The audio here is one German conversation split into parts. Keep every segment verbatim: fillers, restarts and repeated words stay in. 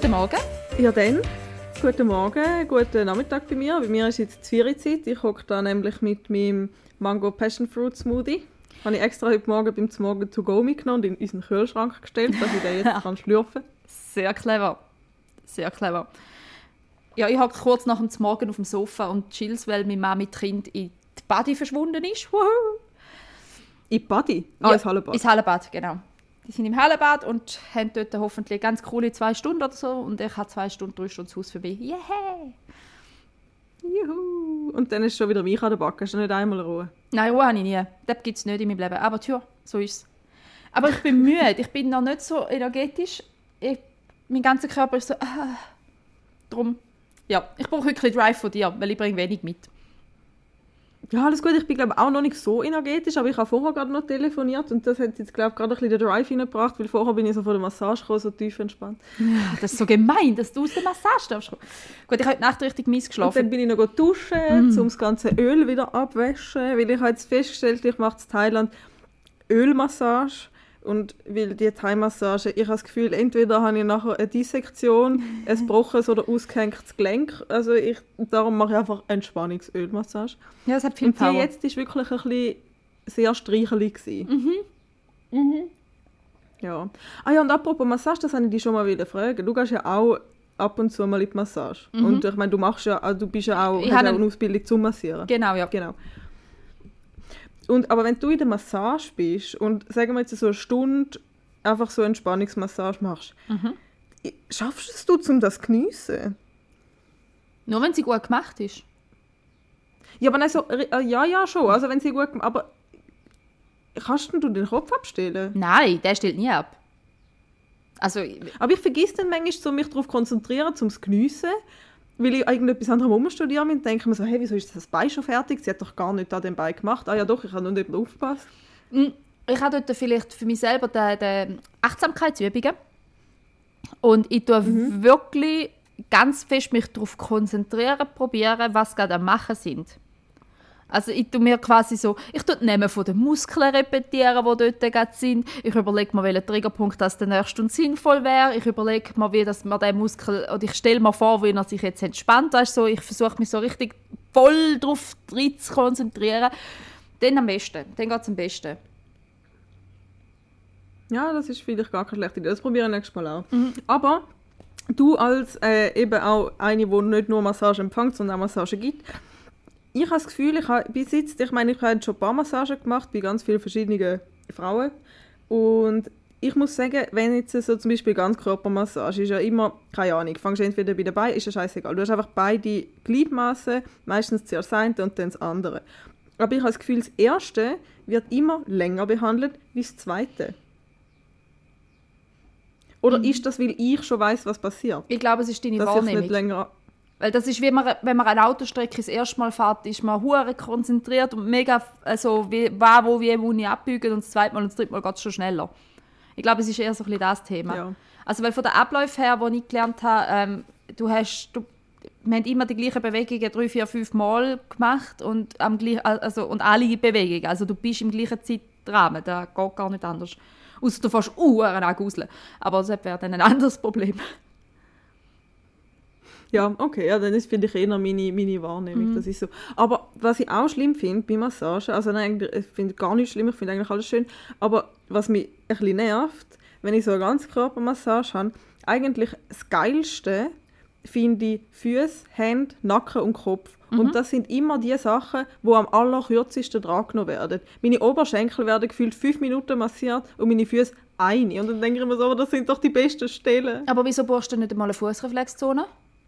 Guten Morgen. Ja dann, guten Morgen, guten Nachmittag bei mir. Bei mir ist jetzt die Viererzeit. Ich hocke da nämlich mit meinem Mango Passion Fruit Smoothie. Habe ich extra heute Morgen beim Morgen to go mitgenommen und in unseren Kühlschrank gestellt, dass ich den jetzt kann schlürfen kann. Sehr clever. Sehr clever. Ja, ich hocke kurz nach dem Morgen auf dem Sofa und chills, weil meine Mama mit Kind in die Badi verschwunden ist. Woohoo. In die Badi? Ah, ja, ins Hallenbad. Ins Hallenbad, genau. Die sind im Hallenbad und haben dort hoffentlich ganz coole zwei Stunden oder so. Und ich habe zwei Stunden, drei Stunden das Haus vorbei. Yeah! Juhu! Und dann ist schon wieder mich an der Backe. Hast du nicht einmal Ruhe? Nein, Ruhe habe ich nie. Das gibt es nicht in meinem Leben. Aber tja, so ist es. Aber ich bin müde. Ich bin noch nicht so energetisch. Ich, mein ganzer Körper ist so... Ah. Drum, ja, ich brauche wirklich Drive von dir, weil ich bringe wenig mit. Ja, alles gut. Ich bin, glaube auch noch nicht so energetisch, aber ich habe vorher gerade noch telefoniert und das hat jetzt, glaube ich, gerade ein bisschen den Drive reingebracht, weil vorher bin ich so von der Massage gekommen, so tief entspannt. Ja, das ist so gemein, dass du aus der Massage darfst. Gut, ich habe heute Nacht richtig mies geschlafen. Und dann bin ich noch duschen, Mm. um das ganze Öl wieder abwaschen, weil ich habe jetzt festgestellt, ich mache in Thailand Ölmassage. Und weil die Thai-Massage, ich habe das Gefühl, entweder habe ich nachher eine Dissektion, ein gebrochenes oder ausgehängtes Gelenk. Also ich, darum mache ich einfach Entspannungsölmassage. Ja, es hat viel Und die Power. jetzt war wirklich ein bisschen sehr streichelig. Mhm. Mhm. Ja. Ah ja, und apropos Massage, das wollte ich dich schon mal fragen. Du gehst ja auch ab und zu mal in die Massage. Mhm. Und ich meine, du machst ja, du bist ja auch, Ich hast habe ja auch eine- eine Ausbildung zum Massieren. Genau, ja. Genau. Und, aber wenn du in der Massage bist und sagen wir jetzt so eine Stunde einfach so eine Entspannungsmassage machst, Mhm. schaffst du es, du, um das zu geniessen? Nur wenn sie gut gemacht ist. Ja, aber nein, so, äh, ja, ja, schon. Also wenn sie gut gemacht, aber kannst denn du den Kopf abstellen? Nein, der stellt nie ab. Also, Aber ich vergesse dann manchmal, so, mich darauf zu konzentrieren, um es zu geniessen, weil ich irgendetwas anderes rumstudiere und denke mir so, hey, wieso ist das Bein schon fertig? Sie hat doch gar nichts an dem Bein gemacht. Ah ja doch, ich habe noch nicht aufgepasst. ich habe dort vielleicht für mich selber die, die Achtsamkeitsübungen. Und ich tue Mhm. wirklich ganz fest mich darauf konzentrieren, probieren, was gerade am Machen sind. Also ich tue mir quasi so, ich tue die Namen von den Muskeln repetieren, die dort gerade sind. Ich überlege mir, welcher Triggerpunkt das der nächste und sinnvoll wäre. Ich überlege mir, wie das man den Muskel, oder ich stelle mir vor, wie er sich jetzt entspannt. Weißt, so, ich versuche mich so richtig voll darauf zu konzentrieren. Dann am besten, dann geht es am besten. Ja, das ist vielleicht gar keine schlechte Idee. Das probiere ich nächstes Mal auch. Aber du als äh, eben auch eine, die nicht nur Massage empfängt, sondern auch Massage gibt, ich habe das Gefühl, ich habe bis jetzt, ich meine, ich habe schon ein paar Massagen gemacht bei ganz vielen verschiedenen Frauen und ich muss sagen, wenn jetzt so zum Beispiel Ganzkörpermassage ist ja immer, keine Ahnung, fängst du entweder bei den Beinen, ist ja scheißegal, du hast einfach beide Gliedmaßen, meistens zuerst das eine und dann das andere. Aber ich habe das Gefühl, das erste wird immer länger behandelt als das zweite. Oder Mhm. ist das, weil ich schon weiss, was passiert? Ich glaube, es ist deine Dass ich Wahrnehmung. nicht länger... Weil das ist, wie man, wenn man eine Autostrecke das erste Mal fährt, ist man hure konzentriert und mega, also wie, was, wo, wie, wo ich abbiegen und das zweite Mal und das dritte Mal geht es schon schneller. Ich glaube, es ist eher so ein bisschen das Thema. Ja. Also weil von den Abläufen her, die ich gelernt habe, ähm, du hast, du, wir haben immer die gleichen Bewegungen drei, vier, fünf Mal gemacht und, am gleich, also, und alle Bewegungen. Also du bist im gleichen Zeitrahmen, das geht gar nicht anders. Ausser du fährst Uhren anguseln. Aber das wäre dann ein anderes Problem. Ja, okay, ja, dann ist, finde ich, eher meine, meine Wahrnehmung, das ist so. Aber was ich auch schlimm finde bei Massagen, also nein, eigentlich, ich finde gar nicht schlimm, ich finde eigentlich alles schön, aber was mich ein bisschen nervt, wenn ich so eine Ganzkörpermassage habe, eigentlich das Geilste finde ich Füße, Hände, Nacken und Kopf. Und das sind immer die Sachen, die am allerkürzesten dran genommen werden. Meine Oberschenkel werden gefühlt fünf Minuten massiert und meine Füße eine. Und dann denke ich mir so, aber das sind doch die besten Stellen. Aber wieso brauchst du nicht einmal eine Fußreflexzone?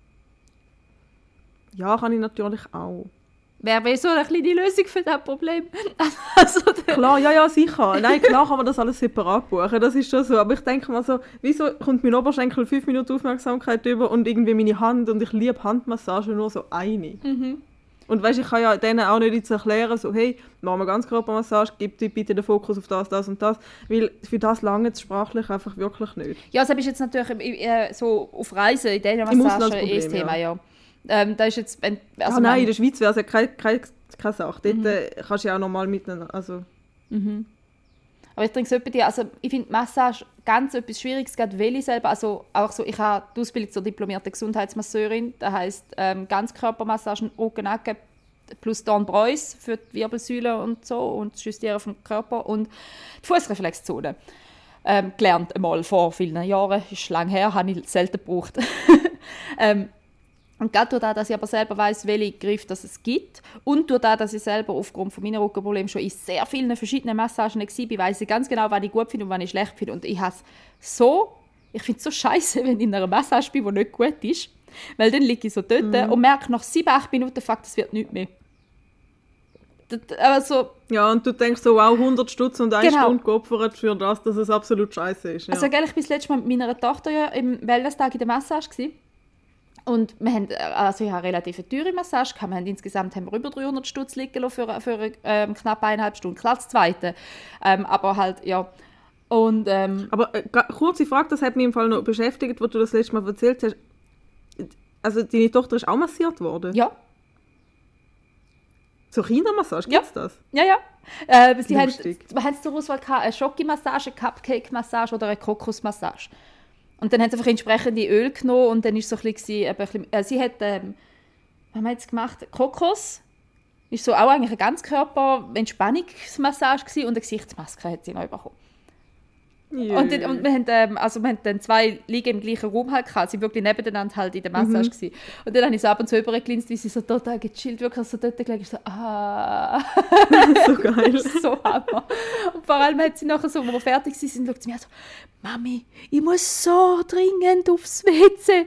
Ja, kann ich natürlich auch. Wäre wär so eine kleine Lösung für das Problem. Also, der- Klar, ja, ja, sicher. Nein, klar kann man das alles separat buchen, das ist schon so. Aber ich denke mal so, wieso kommt mein Oberschenkel fünf Minuten Aufmerksamkeit über und irgendwie meine Hand, und ich liebe Handmassagen, nur so eine. Mhm. Und weißt, ich kann ja denen auch nicht jetzt erklären, so, hey, machen wir Ganzkörpermassage, gib dir bitte den Fokus auf das, das und das, weil für das lange es sprachlich einfach wirklich nicht. Ja, das ist jetzt natürlich äh, so auf Reisen in dieser Im Massage Auslandsproblem, eh das Thema, ja. Ähm, da ist jetzt, wenn, also ah nein, in man- der Schweiz wäre es ja keine, keine, keine Sache. Dort äh, kannst du ja auch normal miteinander, also... Mhm. Aber ich trinke es etwa die, also ich finde Massage ganz etwas Schwieriges, gerade weil ich selber, also auch so, ich habe die Ausbildung zur diplomierten Gesundheitsmasseurin, das heisst ähm, Ganzkörpermassagen, Rücken, Nacken, plus Dornbreus für die Wirbelsäule und so und das Justieren vom Körper und die Fußreflexzone. Ähm, gelernt einmal vor vielen Jahren, ist lange her, habe ich selten gebraucht. ähm, Und gerade durch das, dass ich aber selber weiss, welche Griffe das es gibt und durch das, dass ich selber aufgrund von meiner Rückenprobleme schon in sehr vielen verschiedenen Massagen war, weiss ich ganz genau, was ich gut finde und was ich schlecht finde. Und ich habe so, ich finde es so scheiße, wenn ich in einer Massage bin, die nicht gut ist, weil dann liege ich so dort mhm. und merke nach sieben, acht Minuten, fuck, das wird nichts mehr. Also, ja, und du denkst so, wow, hundert Stutz und eine genau. Stunde geopfert für das, dass es absolut scheiße ist. Ja. Also, gell, ich war das letzte Mal mit meiner Tochter ja im Wellness-Tag in der Massage gewesen. Und wir haben, also ich habe eine relativ teure Massage gehabt. Wir haben insgesamt haben wir über dreihundert Stutz liegen lassen für, für ähm, knapp eineinhalb Stunden. Klar, das zweite. Ähm, aber halt, ja. Und, ähm, aber äh, kurze Frage, das hat mich im Fall noch beschäftigt, wo du das letzte Mal erzählt hast. Also deine Tochter ist auch massiert worden? Ja. Zur Kindermassage, gibt es ja. das? Ja, ja. Äh, sie haben, wir haben zur Auswahl gehabt, eine Schoki-Massage, eine Cupcake-Massage oder eine Kokos-Massage. Und dann haben sie einfach entsprechende Öl genommen und dann ist so ein bisschen, ein bisschen äh, sie hat, ähm, was haben wir jetzt gemacht? Kokos. Ist so auch eigentlich eine Ganzkörper-Entspannungsmassage gewesen und eine Gesichtsmaske hat sie noch bekommen. Yeah. Und, dann, und wir haben, ähm, also wir haben dann zwei liegen im gleichen Raum halt gehabt, sie wirklich nebeneinander halt in der Massage mhm. gewesen. Und dann habe ich so ab und zu übergeglinst, wie sie so total gechillt, wirklich so dort gelegen, so ah. So geil. So hammer. Und vor allem hat sie nachher so, als wir fertig waren, schaut sie mir so, Mami, ich muss so dringend aufs W C.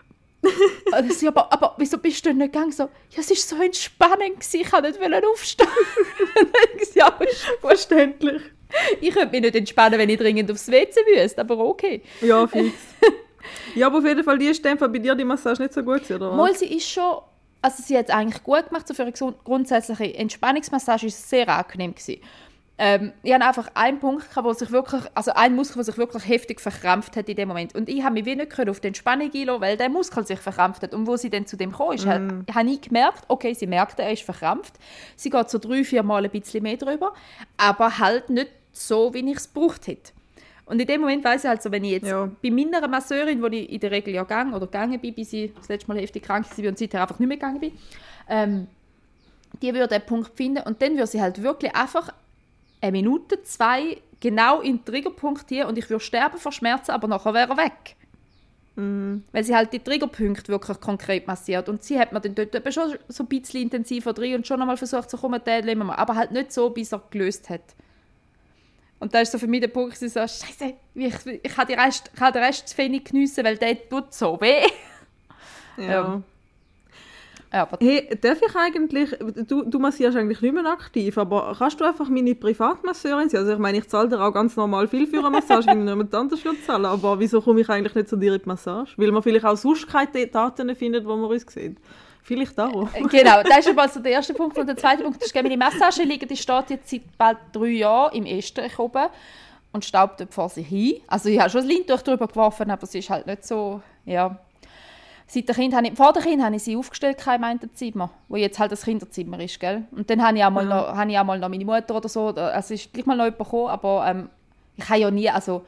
Und sie, aber, aber wieso bist du denn nicht gegangen? So, ja, es war so entspannend, ich wollte nicht aufstehen. Ja, verständlich. Ich könnte mich nicht entspannen, wenn ich dringend aufs W C müsste, aber okay. Ja, fix. Ja, aber auf jeden Fall, die ist bei dir die Massage nicht so gut, oder was? Mal, sie ist schon, also sie hat es eigentlich gut gemacht, so für eine grundsätzliche Entspannungsmassage war es sehr angenehm gewesen. Ähm, ich hatte einfach einen Punkt, wo sich wirklich, also einen Muskel, der sich wirklich heftig verkrampft hat in dem Moment. Und ich habe mich wie nicht auf die Entspannung einlassen, weil der Muskel sich verkrampft hat. Und wo sie dann zu dem kam, ist, mm. halt, habe ich gemerkt, okay, sie merkt, er ist verkrampft. Sie geht so drei, vier Mal ein bisschen mehr drüber, aber halt nicht so, wie ich es gebraucht hätte. Und in dem Moment weiss ich halt so, wenn ich jetzt ja. bei meiner Masseurin, wo ich in der Regel ja gang oder gegangen bin, bis ich das letzte Mal heftig krank war und seither einfach nicht mehr gegangen bin, ähm, die würde den Punkt finden und dann würde sie halt wirklich einfach eine Minute, zwei genau in den Triggerpunkt hier und ich würde sterben vor Schmerzen, aber nachher wäre er weg. Mm. Weil sie halt die Triggerpunkte wirklich konkret massiert. Und sie hat mir dann dort eben schon so ein bisschen intensiver drin und schon einmal versucht, so kommen täteln, aber halt nicht so, bis er gelöst hat. Und da ist so für mich der Punkt, ich so, Scheiße, ich, ich kann den Rest, ich kann den Rest zu wenig geniessen, weil der tut so weh. Ja. ja. Ja, hey, darf ich eigentlich, du, du massierst eigentlich nicht mehr aktiv, aber kannst du einfach meine Privatmasseurin sein? Also ich meine, ich zahle dir auch ganz normal viel für eine Massage, wenn ich niemand anders zahle, aber wieso komme ich eigentlich nicht zu dir in die Massage? Weil man vielleicht auch sonst keine Daten findet, wo man uns sieht. Vielleicht darum. Genau, das ist also der erste Punkt. Und der zweite Punkt ist, meine Massage liegt, die steht jetzt seit bald drei Jahren im Estrich oben und staubt dort vor sich hin. Also ich habe schon das Leintuch drüber geworfen, aber sie ist halt nicht so, ja... Seit der kind, ich, vor dem Kind habe ich sie aufgestellt in meinem Zimmer, wo jetzt halt das Kinderzimmer ist, gell? Und dann habe ich auch mal, mhm. noch, habe ich auch mal noch meine Mutter oder so, also es ist gleich mal noch jemand gekommen, aber ähm, ich habe ja nie, also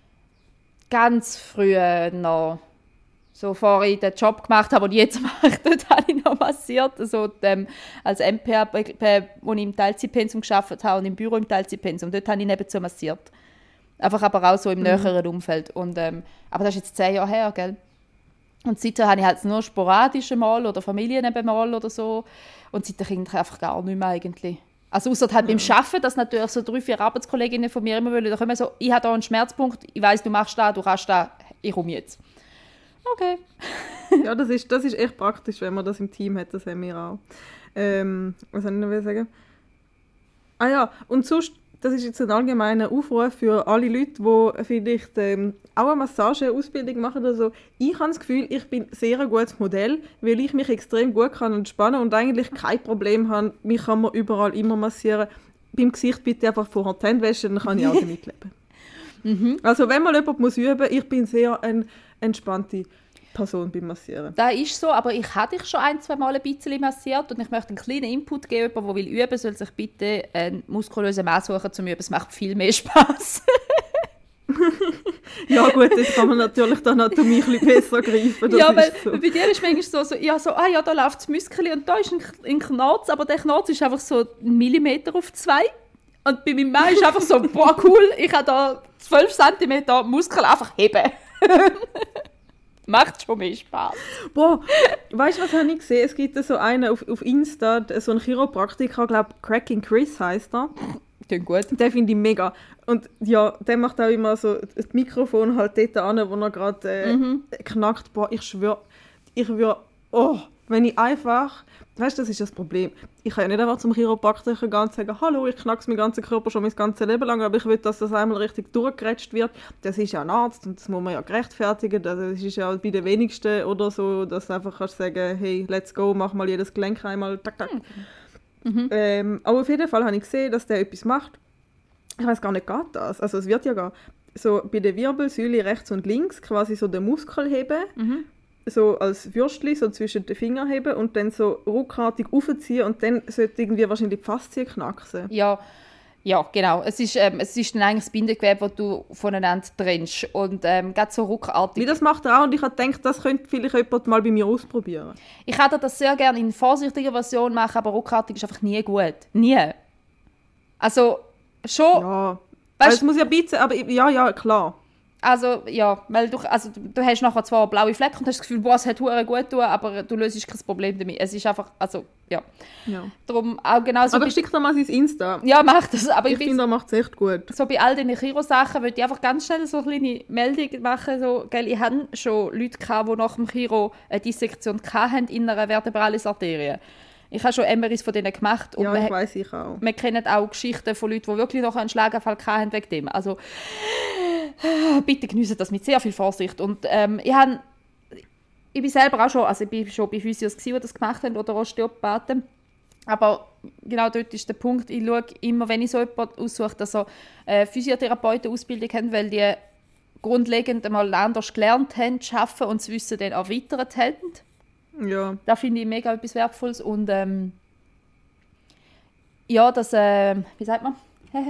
ganz früh noch, so bevor ich den Job gemacht habe, den ich jetzt mache, dort habe ich noch massiert, also ähm, als M P A, wo ich im Teilzeitpensum gearbeitet habe und im Büro im Teilzeitpensum, dort habe ich nebenzu massiert. Einfach aber auch so im mhm. näheren Umfeld. Und, ähm, aber das ist jetzt zehn Jahre her, gell? Und seitdem habe ich halt nur sporadisch mal oder Familien mal oder so. Und seitdem Kind einfach gar nicht mehr eigentlich. Also außer halt ja. beim Arbeiten, dass natürlich so drei, vier Arbeitskolleginnen von mir immer wollen, da kommen so, ich habe da einen Schmerzpunkt, ich weiss, du machst das, du kannst das, ich komme jetzt. Okay. Ja, das ist, das ist echt praktisch, wenn man das im Team hat, das haben wir auch. Ähm, was soll ich noch sagen? Ah ja, und sonst, das ist jetzt ein allgemeiner Aufruf für alle Leute, die vielleicht ähm, auch eine Massageausbildung machen oder so. Ich habe das Gefühl, ich bin sehr ein gutes Modell, weil ich mich extrem gut kann entspannen und eigentlich kein Problem habe. Mich kann man überall immer massieren. Beim Gesicht bitte einfach vorher die Hände waschen, dann kann ich auch damit leben. Mhm. Also wenn man jemand muss üben, ich bin sehr eine entspannte Person beim Massieren. Das ist so, aber ich habe dich schon ein, zwei Mal ein bisschen massiert und ich möchte einen kleinen Input geben. Jemand, der üben will, soll sich bitte einen muskulösen Mann suchen zum Üben. Es macht viel mehr Spass. Ja gut, jetzt kann man natürlich die Anatomie ein bisschen besser greifen. Das ja, weil ist so. Bei dir ist manchmal so, so, ja, so, ah ja, da läuft das Muskel und da ist ein, ein Knarz, aber der Knarz ist einfach so ein Millimeter auf zwei. Und bei meinem Mann ist einfach so, boah cool, ich habe da zwölf Zentimeter Muskel einfach heben. Macht schon mehr Spaß. Boah, weißt du, was habe ich gesehen? Es gibt so einen auf, auf Insta, so einen Chiropraktiker, ich glaube Cracking Chris heisst er. Klingt gut. Den finde ich mega. Und ja, der macht auch immer so das Mikrofon halt dort an, wo er gerade äh, mhm. knackt. Boah, ich schwöre, ich würde, oh, wenn ich einfach, weißt du, das ist das Problem. Ich kann ja nicht einfach zum Chiropraktiker gehen und sagen, hallo, ich knack's meinen ganzen Körper schon mein ganzes Leben lang, aber ich will, dass das einmal richtig durchgerätscht wird. Das ist ja ein Arzt und das muss man ja gerechtfertigen. Das ist ja bei den wenigsten oder so, dass du einfach kannst sagen, hey, let's go, mach mal jedes Gelenk einmal, tak, tak. Mhm. Ähm, aber auf jeden Fall habe ich gesehen, dass der etwas macht. Ich weiß gar nicht, geht das? Also es wird ja gar so bei der Wirbelsäule rechts und links quasi so den Muskel heben, mhm. so als Würstchen so zwischen den Fingern heben und dann so ruckartig aufziehen und dann sollte irgendwie wahrscheinlich die Faszie knacksen. Ja, ja, genau. Es ist, ähm, es ist dann eigentlich das Bindegewebe, das du voneinander trennst und ähm, gerade so ruckartig. Wie das macht er auch und ich habe gedacht, das könnte vielleicht jemand mal bei mir ausprobieren. Ich hätte das sehr gerne in vorsichtiger Version machen, aber ruckartig ist einfach nie gut. Nie. Also schon. Ja, weißt, es muss ja ein bisschen, aber ja, ja, klar. Also, ja, weil du, also, du hast nachher zwar blaue Flecken und hast das Gefühl, boah, es hat verdammt gut getan, aber du löst kein Problem damit. Es ist einfach, also, ja. ja. Darum auch genauso. Aber ich schicke dir mal sein Insta. Ja, mach das. Aber ich ich finde, er macht es echt gut. So bei all diesen Chiro-Sachen würde ich einfach ganz schnell so eine kleine Meldung machen. So, gell, ich hatte schon Leute, gehabt, die nach dem Chiro eine Dissektion hatten in einer vertebralen Arterie. Ich habe schon M R Is von denen gemacht. Und ja, ich weiss ich auch. Wir kennen auch Geschichten von Leuten, die wirklich noch einen Schlaganfall hatten wegen dem. Also, bitte geniessen das mit sehr viel Vorsicht. Und ähm, ich, hab, ich bin selber auch schon, also ich bin schon bei Physios, die das gemacht haben, oder Osteopathen. Aber genau dort ist der Punkt, ich schaue immer, wenn ich so jemanden aussuche, dass er äh, Physiotherapeuten-Ausbildung haben, weil die grundlegend einmal anders gelernt haben, zu arbeiten und das Wissen dann erweitert haben. Ja. Da finde ich mega etwas Wertvolles. Und ähm, ja, das, äh, wie sagt man?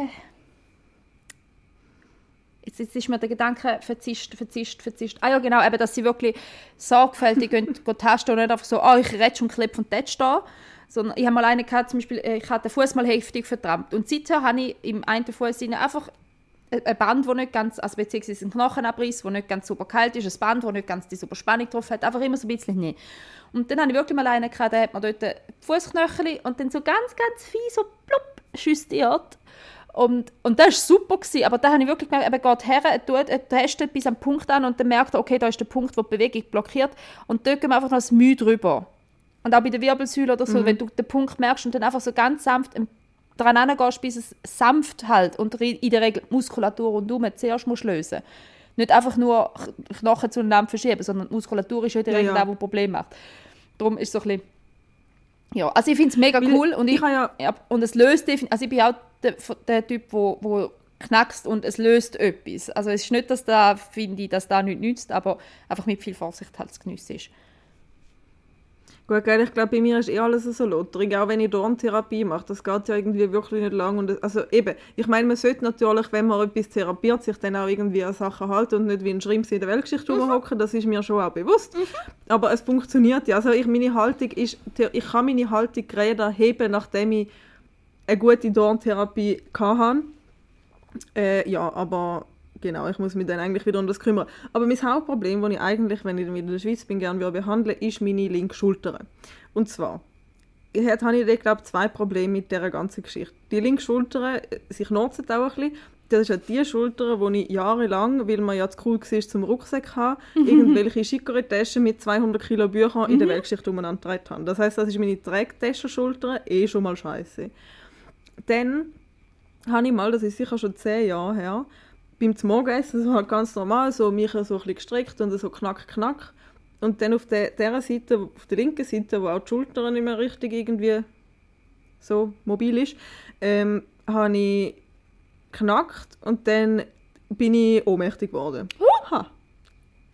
Jetzt, jetzt ist mir der Gedanke verzischt, verzischt, verzischt. Ah ja, genau, eben, dass sie wirklich sorgfältig gehen, gehen testen und nicht einfach so, oh, ich rede und klipp und tätsch da. Sondern ich habe mal eine gehabt, zum Beispiel, ich hatte den Fuß mal heftig vertrampt. Und seither habe ich im einen Fuß einfach ein Band, das nicht ganz, also beziehungsweise ein Knochenabriss, das nicht ganz super kalt ist, ein Band, das nicht ganz die super Spannung drauf hat, einfach immer so ein bisschen nee. Und dann habe ich wirklich mal einen gehabt, der hat mir dort die Fußknöchel und dann so ganz, ganz fein so plupp, justiert. Und, und das war super gewesen, aber da habe ich wirklich gemerkt, er geht her, er tut, er testet bis am Punkt an und dann merkt er, okay, da ist der Punkt, wo die Bewegung blockiert und dort gehen wir einfach noch das Mühe drüber. Und auch bei der Wirbelsäule oder so, mhm. wenn du den Punkt merkst und dann einfach so ganz sanft dran hingehst, bis es sanft halt und in der Regel die Muskulatur rundherum zuerst musst lösen. Nicht einfach nur Knochen zueinander verschieben, sondern die Muskulatur ist ja in der Regel ja, ja. das, was Probleme macht. Darum ist es so ein bisschen... Ja, also ich finde es mega cool und, ich, ich ja, ja, und es löst definitiv... Also ich bin auch der, der Typ, wo, wo knackst und es löst etwas. Also es ist nicht, dass da, finde ich, dass da nichts nützt, aber einfach mit viel Vorsicht halt zu geniessen ist. Gut, ich glaube, bei mir ist eh alles so lotterig, auch wenn ich Dorntherapie mache. Das geht ja irgendwie wirklich nicht lang. Und das, also eben, ich meine, man sollte natürlich, wenn man etwas therapiert, sich dann auch irgendwie an Sachen halten und nicht wie ein Schrimps in der Weltgeschichte mhm. rumhocken. Das ist mir schon auch bewusst. Mhm. Aber es funktioniert ja. Also ich, meine Haltung ist, ich kann meine Haltung gerade heben, nachdem ich eine gute Dorntherapie hatte. Äh, ja, aber... Genau, ich muss mich dann eigentlich wieder um das kümmern. Aber mein Hauptproblem, das ich eigentlich, wenn ich wieder in der Schweiz bin, gerne behandeln würde, ist meine linke Schulter. Und zwar, jetzt habe ich, glaube ich, zwei Probleme mit dieser ganzen Geschichte. Die linke Schulter, sie knurzt auch ein bisschen. Das ist ja die Schulter, wo ich jahrelang, weil man ja zu cool war zum Rucksack haben, irgendwelche Chicorée-Taschen mit zweihundert Kilo Büchern mhm. in der Weltgeschichte umeinander getragen habe. Das heisst, das ist meine Trägtaschenschulter, eh schon mal scheiße. Dann habe ich mal, das ist sicher schon zehn Jahre her, beim Morgenessen so halt ganz normal, so mich so ein bisschen gestreckt und so knack, knack. Und dann auf der, der Seite, auf der linken Seite, wo auch die Schulter nicht mehr richtig irgendwie so mobil ist, ähm, habe ich geknackt und dann bin ich ohnmächtig geworden. Ha.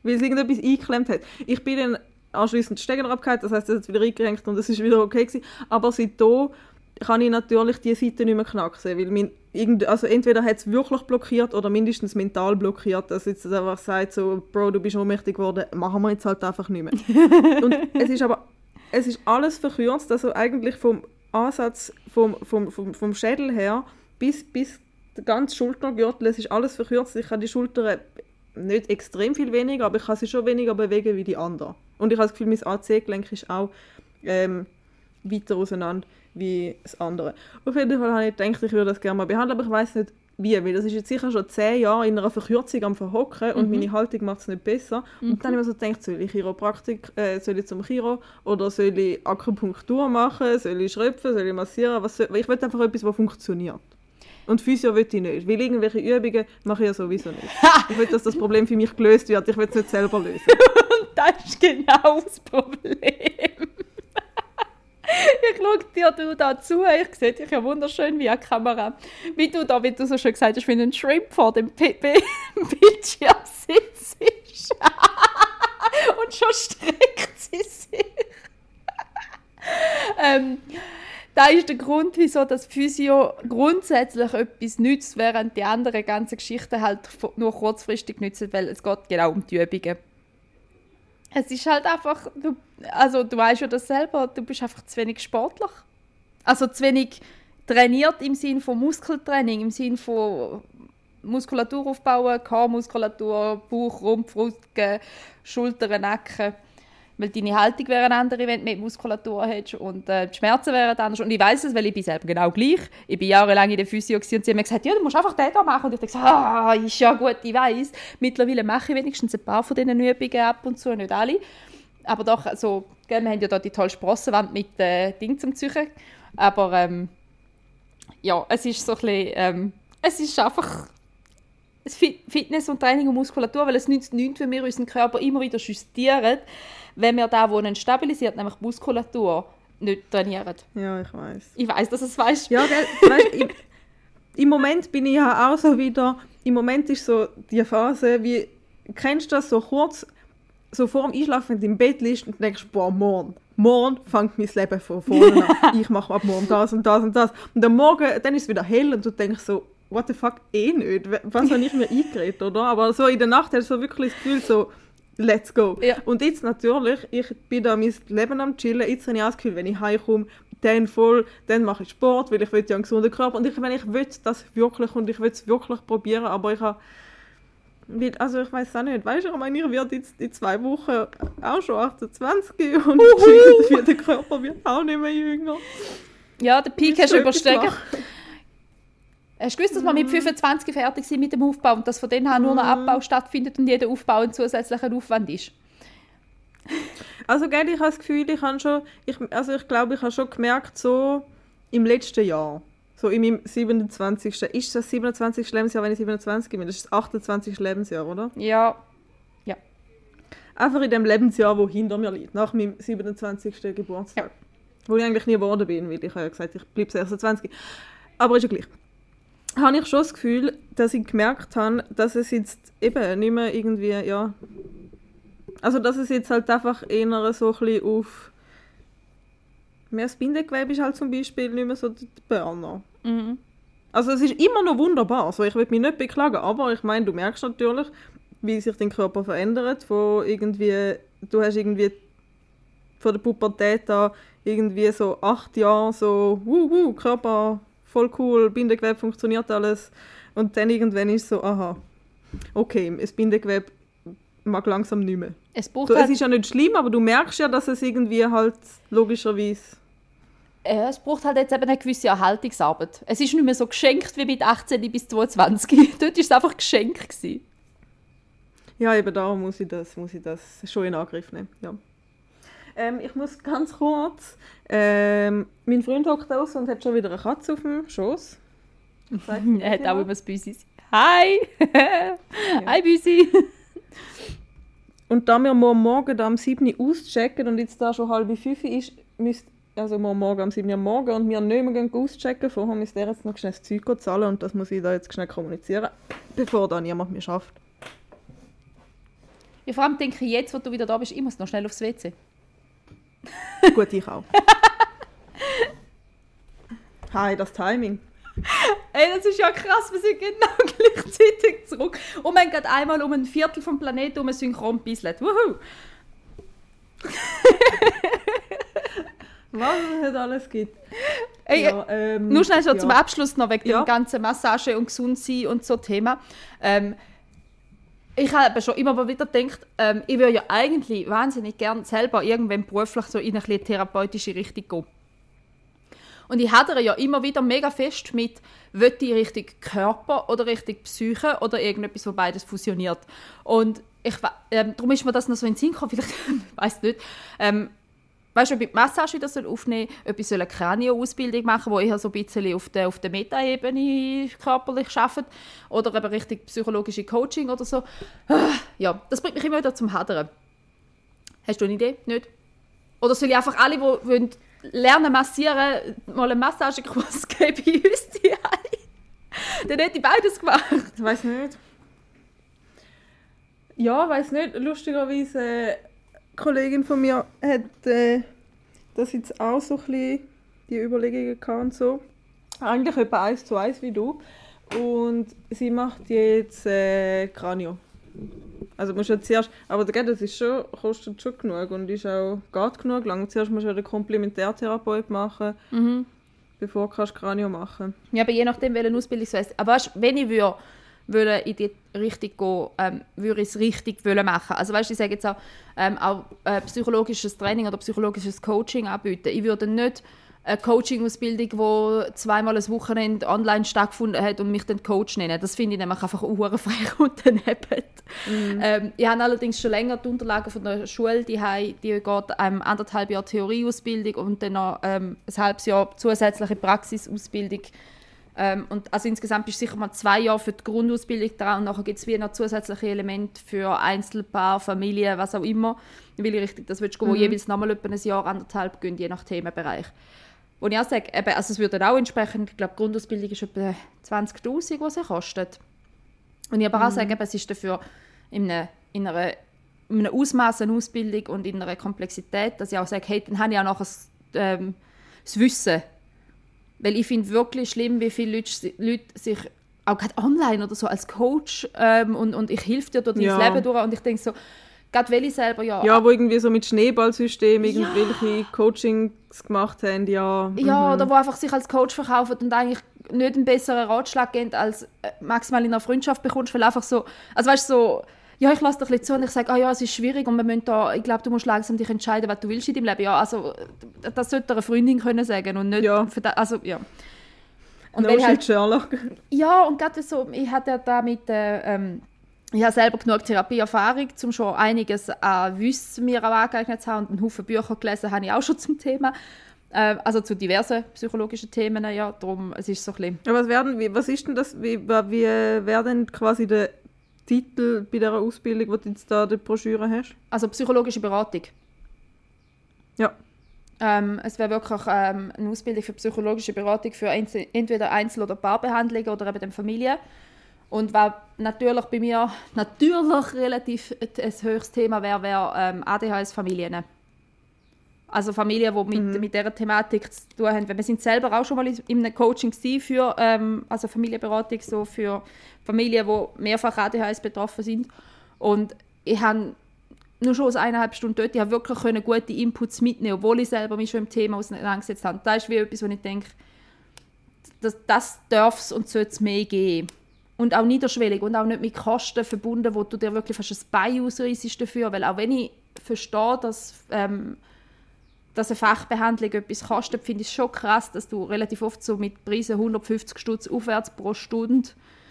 weil es irgendetwas eingeklemmt hat. Ich bin dann anschliessend die Steger abgehalten, das heisst, es hat wieder eingehängt und es ist wieder okay gewesen. Aber seitdem kann ich natürlich diese Seite nicht mehr knacken, weil mein, irgend, also entweder hat es wirklich blockiert oder mindestens mental blockiert, dass jetzt einfach sagt, so, Bro, du bist ohnmächtig geworden, machen wir jetzt halt einfach nicht mehr. Und es ist aber, es ist alles verkürzt, also eigentlich vom Ansatz, vom, vom, vom, vom Schädel her bis, bis der ganze Schultergürtel, es ist alles verkürzt. Ich kann die Schultern nicht extrem viel weniger, aber ich kann sie schon weniger bewegen wie die anderen. Und ich habe das Gefühl, mein A C-Gelenk ist auch ähm, weiter auseinander wie das andere. Auf jeden Fall habe ich gedacht, ich würde das gerne mal behandeln, aber ich weiss nicht wie, weil das ist jetzt sicher schon zehn Jahre in einer Verkürzung am Verhocken und mhm. meine Haltung macht es nicht besser. Mhm. Und dann habe ich mir so gedacht, soll ich Chiropraktik, äh, soll ich zum Chiro oder soll ich Akupunktur machen, soll ich schröpfen, soll ich massieren, was soll, ich will einfach etwas, was funktioniert. Und Physio will ich nicht, weil irgendwelche Übungen mache ich ja sowieso nicht. Ich will, dass das Problem für mich gelöst wird, ich will es nicht selber lösen. Und das ist genau das Problem. Ich schaue dir du da zu, ich sehe dich ja wunderschön wie eine Kamera. Wie du da, wie du so schön gesagt hast, wie ein Shrimp vor dem Bildschirm sitzt. Und schon streckt sie sich. ähm, das ist der Grund, wieso das Physio grundsätzlich etwas nützt, während die anderen ganzen Geschichten halt nur kurzfristig nützen, weil es geht genau um die Übungen. Es ist halt einfach, du, also du weißt ja das selber, du bist einfach zu wenig sportlich. Also zu wenig trainiert im Sinne von Muskeltraining, im Sinne von Muskulatur aufbauen, K-Muskulatur, Bauch, Rumpf, Rücken, Schultern, Nacken. Weil deine Haltung wäre eine andere, wenn du mehr Muskulatur hättest und äh, die Schmerzen wären anders. Und ich weiss es, weil ich bin selber genau gleich. Ich war jahrelang in der Physio und sie haben mir gesagt, ja, du musst einfach das da machen. Und ich dachte, ah, ist ja gut, ich weiss. Mittlerweile mache ich wenigstens ein paar von diesen Übungen ab und zu, nicht alle. Aber doch, also, wir haben ja da die tolle Sprossenwand mit äh, Ding zum Züchen. Aber ähm, ja, es ist so ein bisschen, ähm, es ist einfach Fitness und Training und Muskulatur, weil es nützt nichts, wenn wir unseren Körper immer wieder justieren, wenn wir da, wo ihn stabilisiert, nämlich die Muskulatur, nicht trainieren. Ja, ich weiss. Ich weiss, dass es weißt. Ja, gell, weißt, im, im Moment bin ich ja auch so wieder, im Moment ist so die Phase, wie, kennst du das so kurz, so vor dem Einschlafen, wenn du im Bett liegst und denkst, boah, morgen, morgen fängt mein Leben von vorne an. Ich mache ab morgen das und das und das. Und am Morgen, dann ist es wieder hell und du denkst so, what the fuck, eh nicht. Was habe ich mir eingeredet, oder? Aber so in der Nacht hast du so wirklich das Gefühl, so, let's go. Ja. Und jetzt natürlich, ich bin da mein Leben am Chillen. Jetzt habe ich auch das Gefühl, wenn ich heimkomme, dann voll, dann mache ich Sport, weil ich will ja einen gesunden Körper. Und ich, wenn ich will das wirklich und ich will es wirklich probieren, aber ich habe, also ich weiß auch nicht, weißt du, ich meine, ich werde jetzt in zwei Wochen auch schon achtundzwanzig und der Körper wird auch nicht mehr jünger. Ja, der Peak hast du übersteigen. Hast du gewusst, dass wir mit fünfundzwanzig fertig sind mit dem Aufbau und dass von denen her nur noch Abbau stattfindet und jeder Aufbau ein zusätzlicher Aufwand ist? Also gell, ich habe das Gefühl, ich habe schon, ich, also ich glaube, ich habe schon gemerkt, so im letzten Jahr, so in meinem siebenundzwanzigsten Ist das siebenundzwanzigste Lebensjahr, wenn ich siebenundzwanzig bin? Das ist das achtundzwanzigste Lebensjahr, oder? Ja. Ja. Einfach in dem Lebensjahr, das hinter mir liegt, nach meinem siebenundzwanzigsten Geburtstag. Ja. Wo ich eigentlich nie geworden bin, weil ich habe ja gesagt, ich bleibe sechsundzwanzig. Aber ist ja gleich. Habe ich schon das Gefühl, dass ich gemerkt habe, dass es jetzt eben nicht mehr irgendwie, ja... Also, dass es jetzt halt einfach eher so ein bisschen auf... Mehr das Bindegewebe ist halt zum Beispiel nicht mehr so der Burner. Mhm. Also, es ist immer noch wunderbar. Also, ich will mich nicht beklagen, aber ich meine, du merkst natürlich, wie sich dein Körper verändert. Von irgendwie... Du hast irgendwie von der Pubertät an irgendwie so acht Jahre so... Wuh, wuh, Körper... voll cool, Bindegewebe funktioniert alles. Und dann irgendwann ist es so, aha, okay, das Bindegewebe mag langsam nicht mehr. Es, braucht so, halt, es ist ja nicht schlimm, aber du merkst ja, dass es irgendwie halt logischerweise... Äh, es braucht halt jetzt eben eine gewisse Erhaltungsarbeit. Es ist nicht mehr so geschenkt wie mit achtzehn bis zweiundzwanzig. Dort war es einfach geschenkt gewesen. Ja, eben darum muss ich das, muss ich das schon in Angriff nehmen, ja. Ähm, ich muss ganz kurz... Ähm, mein Freund hockt aus und hat schon wieder eine Katze auf dem Schoss. Er hat auch immer das Büsi. Hi! Ja. Hi Büsi! Und da wir morgen am sieben Uhr auschecken und jetzt da schon halb fünf ist, müsst, also morgen am sieben Uhr am Morgen und wir nicht mehr auschecken, vorher müsst ihr jetzt noch schnell das Zeug zahlen und das muss ich da jetzt schnell kommunizieren, bevor da niemand mehr schafft. Ja, vor allem denke ich jetzt, wo du wieder da bist, ich muss noch schnell aufs W C. Gut, ich auch. Hi, das Timing. Ey, das ist ja krass, wir sind genau gleichzeitig zurück. Und wir haben gerade einmal um ein Viertel vom Planeten um synchron gebisselt. Wuhu! Was es nicht alles gibt. Ey, ja, ähm, nur schnell so ja. zum Abschluss noch wegen ja. dem ganzen Massage und Gesundsein und so Thema. Ähm, ich habe schon immer mal wieder gedacht, ähm, ich würde ja eigentlich wahnsinnig gerne selber irgendwann beruflich so in eine bisschen therapeutische Richtung gehen. Und ich hadere ja immer wieder mega fest mit, will ich richtig Körper oder richtig Psyche oder irgendetwas, wo beides fusioniert. Und ich, ähm, darum ist mir das noch so in den Sinn gekommen, vielleicht, ich weiss nicht, ähm, weißt du, ob ich die Massage wieder aufnehmen soll, ob ich eine Kranio-Ausbildung machen soll, die eher so ein bisschen auf der, auf der Meta-Ebene körperlich arbeitet, oder eben richtig psychologische Coaching oder so. Ja, das bringt mich immer wieder zum Hadern. Hast du eine Idee? Nicht? Oder soll ich einfach alle, die wollen, lernen massieren, mal einen Massagekurs geben bei uns die Dann hätte ich beides gemacht. Ich weiss nicht. Ja, weiss nicht. Lustigerweise, äh, eine Kollegin von mir hat äh, das jetzt auch so ein bisschen, die Überlegungen gehabt und so. Eigentlich etwa eins zu eins wie du. Und sie macht jetzt äh, Kranio. Also musst du zuerst, aber das ist schon, kostet schon genug und ist auch, geht genug lang. Zuerst musst du den Komplementärtherapeut machen, Mhm. bevor du Kranio machen kannst. Ja, aber je nachdem, welche Ausbildung du hast. Aber weißt, wenn ich würde, würde in die Richtung gehen, ähm, würde ich es richtig machen. Also weißt, ich sage jetzt auch, ähm, auch äh, psychologisches Training oder psychologisches Coaching anbieten. Ich würde nicht eine Coaching-Ausbildung, die zweimal ein Wochenende online stattgefunden hat und mich dann Coach nennen. Das finde ich nämlich einfach verdammt und daneben. Mhm. Ähm, ich habe allerdings schon länger die Unterlagen von der Schule, die, die geht ähm, anderthalb Jahre Theorieausbildung und dann noch ähm, ein halbes Jahr zusätzliche Praxisausbildung. Ähm, und also insgesamt ist sicher mal zwei Jahre für die Grundausbildung dran und nachher gibt es wie noch zusätzliche Elemente für Einzelpaar, Familien, was auch immer. Weil ich richtig, das würdest du mhm. jeweils nochmal etwa ein Jahr, anderthalb gehen, je nach Themenbereich. Und ich auch sage, eben, also es würde auch entsprechend, ich glaube, die Grundausbildung ist etwa zwanzigtausend, was sie kostet. Und ich aber mhm. auch sage, eben, es ist dafür in, eine, in, einer, in einem Ausmaß eine Ausbildung und in einer Komplexität, dass ich auch sage, hey, dann habe ich auch noch das, ähm, das Wissen. Weil ich finde wirklich schlimm, wie viele Leute, Leute sich, auch gerade online oder so, als Coach ähm, und, und ich helfe dir durch ja. dein Leben durch und ich denke so, gerade weil ich selber ja... Ja, wo irgendwie so mit Schneeballsystem irgendwelche ja. Coachings gemacht haben, ja. Ja, mhm. oder wo einfach sich als Coach verkaufen und eigentlich nicht einen besseren Ratschlag geben, als maximal in einer Freundschaft bekommst, weil einfach so... Also weißt du, so... Ja, ich lasse dich ein bisschen zu und ich sage, ah ja, es ist schwierig und wir müssen da, ich glaube, du musst langsam dich entscheiden, was du willst in deinem Leben. Ja, also das sollte eine Freundin können sagen und nicht... Ja. Für da, also, ja. Und no wenn halt, Sherlock. Ja, und gerade so, ich hatte ja da mit... Äh, ähm, ich habe selber genug Therapieerfahrung, um schon einiges an Wissen mir auch angeeignet zu haben und einen Haufen Bücher gelesen habe ich auch schon zum Thema. Äh, also zu diversen psychologischen Themen, ja, darum, es ist so ein bisschen... Ja, was, werden, wie, was ist denn das, wie, wie wäre denn quasi der Titel bei dieser Ausbildung, wo du jetzt da die Broschüre hast? Also psychologische Beratung. Ja. Ähm, es wäre wirklich ähm, eine Ausbildung für psychologische Beratung für Einzel- entweder Einzel- oder Paarbehandlungen oder eben Familie. Und was natürlich bei mir natürlich relativ ein höchstes Thema wäre, wäre ähm, A D H S-Familien. Also Familien, die mit, mhm. mit dieser Thematik zu tun haben. Wir sind selber auch schon mal in einem Coaching für ähm, also Familienberatung so für Familien, die mehrfach A D H S betroffen sind. Und ich habe nur schon aus eineinhalb Stunden dort, ich habe wirklich können gute Inputs mitnehmen, obwohl ich selber mich schon im Thema auseinandergesetzt habe. Das ist wie etwas, wo ich denke, das, das darf es und sollte es mehr geben. Und auch niederschwellig und auch nicht mit Kosten verbunden, wo du dir wirklich fast ein Bein ausreissest dafür. Weil auch wenn ich verstehe, dass, ähm, dass eine Fachbehandlung etwas kostet, finde ich es schon krass, dass du relativ oft so mit Preisen hundertfünfzig Stutz aufwärts pro Stunde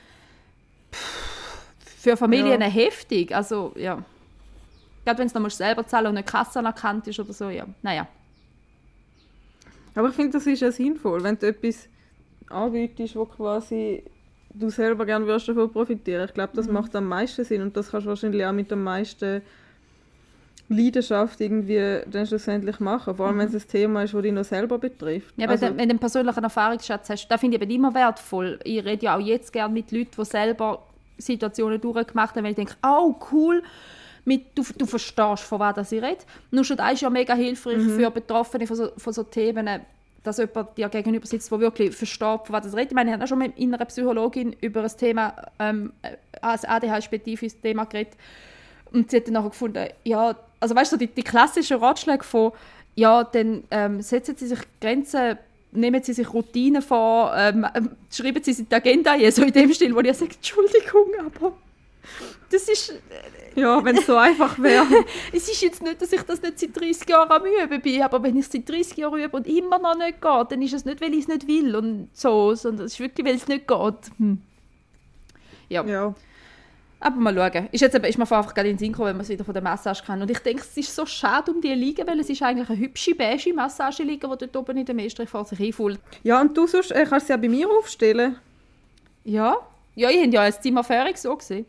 für Familien ja. heftig. Also, ja. Gerade wenn es noch selber zahlen und eine Kasse anerkannt ist oder so, ja. Naja. Aber ich finde, das ist ja sinnvoll, wenn du etwas anbietest, wo quasi... du selber gerne würdest davon profitieren. Ich glaube, das mhm. macht am meisten Sinn und das kannst du wahrscheinlich auch mit der meisten Leidenschaft irgendwie dann schlussendlich machen. Vor allem, mhm. wenn es ein Thema ist, das dich noch selber betrifft. Ja, also, wenn du einen persönlichen Erfahrungsschatz hast, das finde ich aber immer wertvoll. Ich rede ja auch jetzt gerne mit Leuten, die selber Situationen durchgemacht haben, weil ich denke, oh cool, mit, du, du verstehst, von was ich rede. Nur schon das ist ja mega hilfreich mhm. für Betroffene von so, von so Themen, dass jemand dir gegenüber sitzt, der wirklich versteht, von was er redet. Ich meine, ich habe auch schon mit einer Psychologin über ein Thema, ähm, ein A D H S-spezifisches Thema geredet. Und sie hat dann nachher gefunden, ja, also weißt du, die, die klassischen Ratschläge von, ja, dann ähm, setzen Sie sich Grenzen, nehmen Sie sich Routinen vor, ähm, ähm, schreiben Sie sich die Agenda ein, so in dem Stil, wo ich sage, Entschuldigung, aber das ist... Äh, ja, wenn es so einfach wäre. Es ist jetzt nicht, dass ich das nicht seit dreißig Jahren am Üben bin, aber wenn ich es seit dreißig Jahren übe und immer noch nicht geht, dann ist es nicht, weil ich es nicht will und so, sondern es ist wirklich, weil es nicht geht. Hm. Ja. ja. Aber mal schauen. Ist, jetzt, ist mir einfach gerade in den Sinn gekommen, wenn man es wieder von der Massage kann. Und ich denke, es ist so schade um die Liege, weil es ist eigentlich eine hübsche, beige Massageliege, die dort oben in der Maastricht vor sich einfüllt. Ja, und du sonst, äh, kannst sie ja bei mir aufstellen. Ja. Ja, ich habe ja ein Zimmer fertig so gesehen.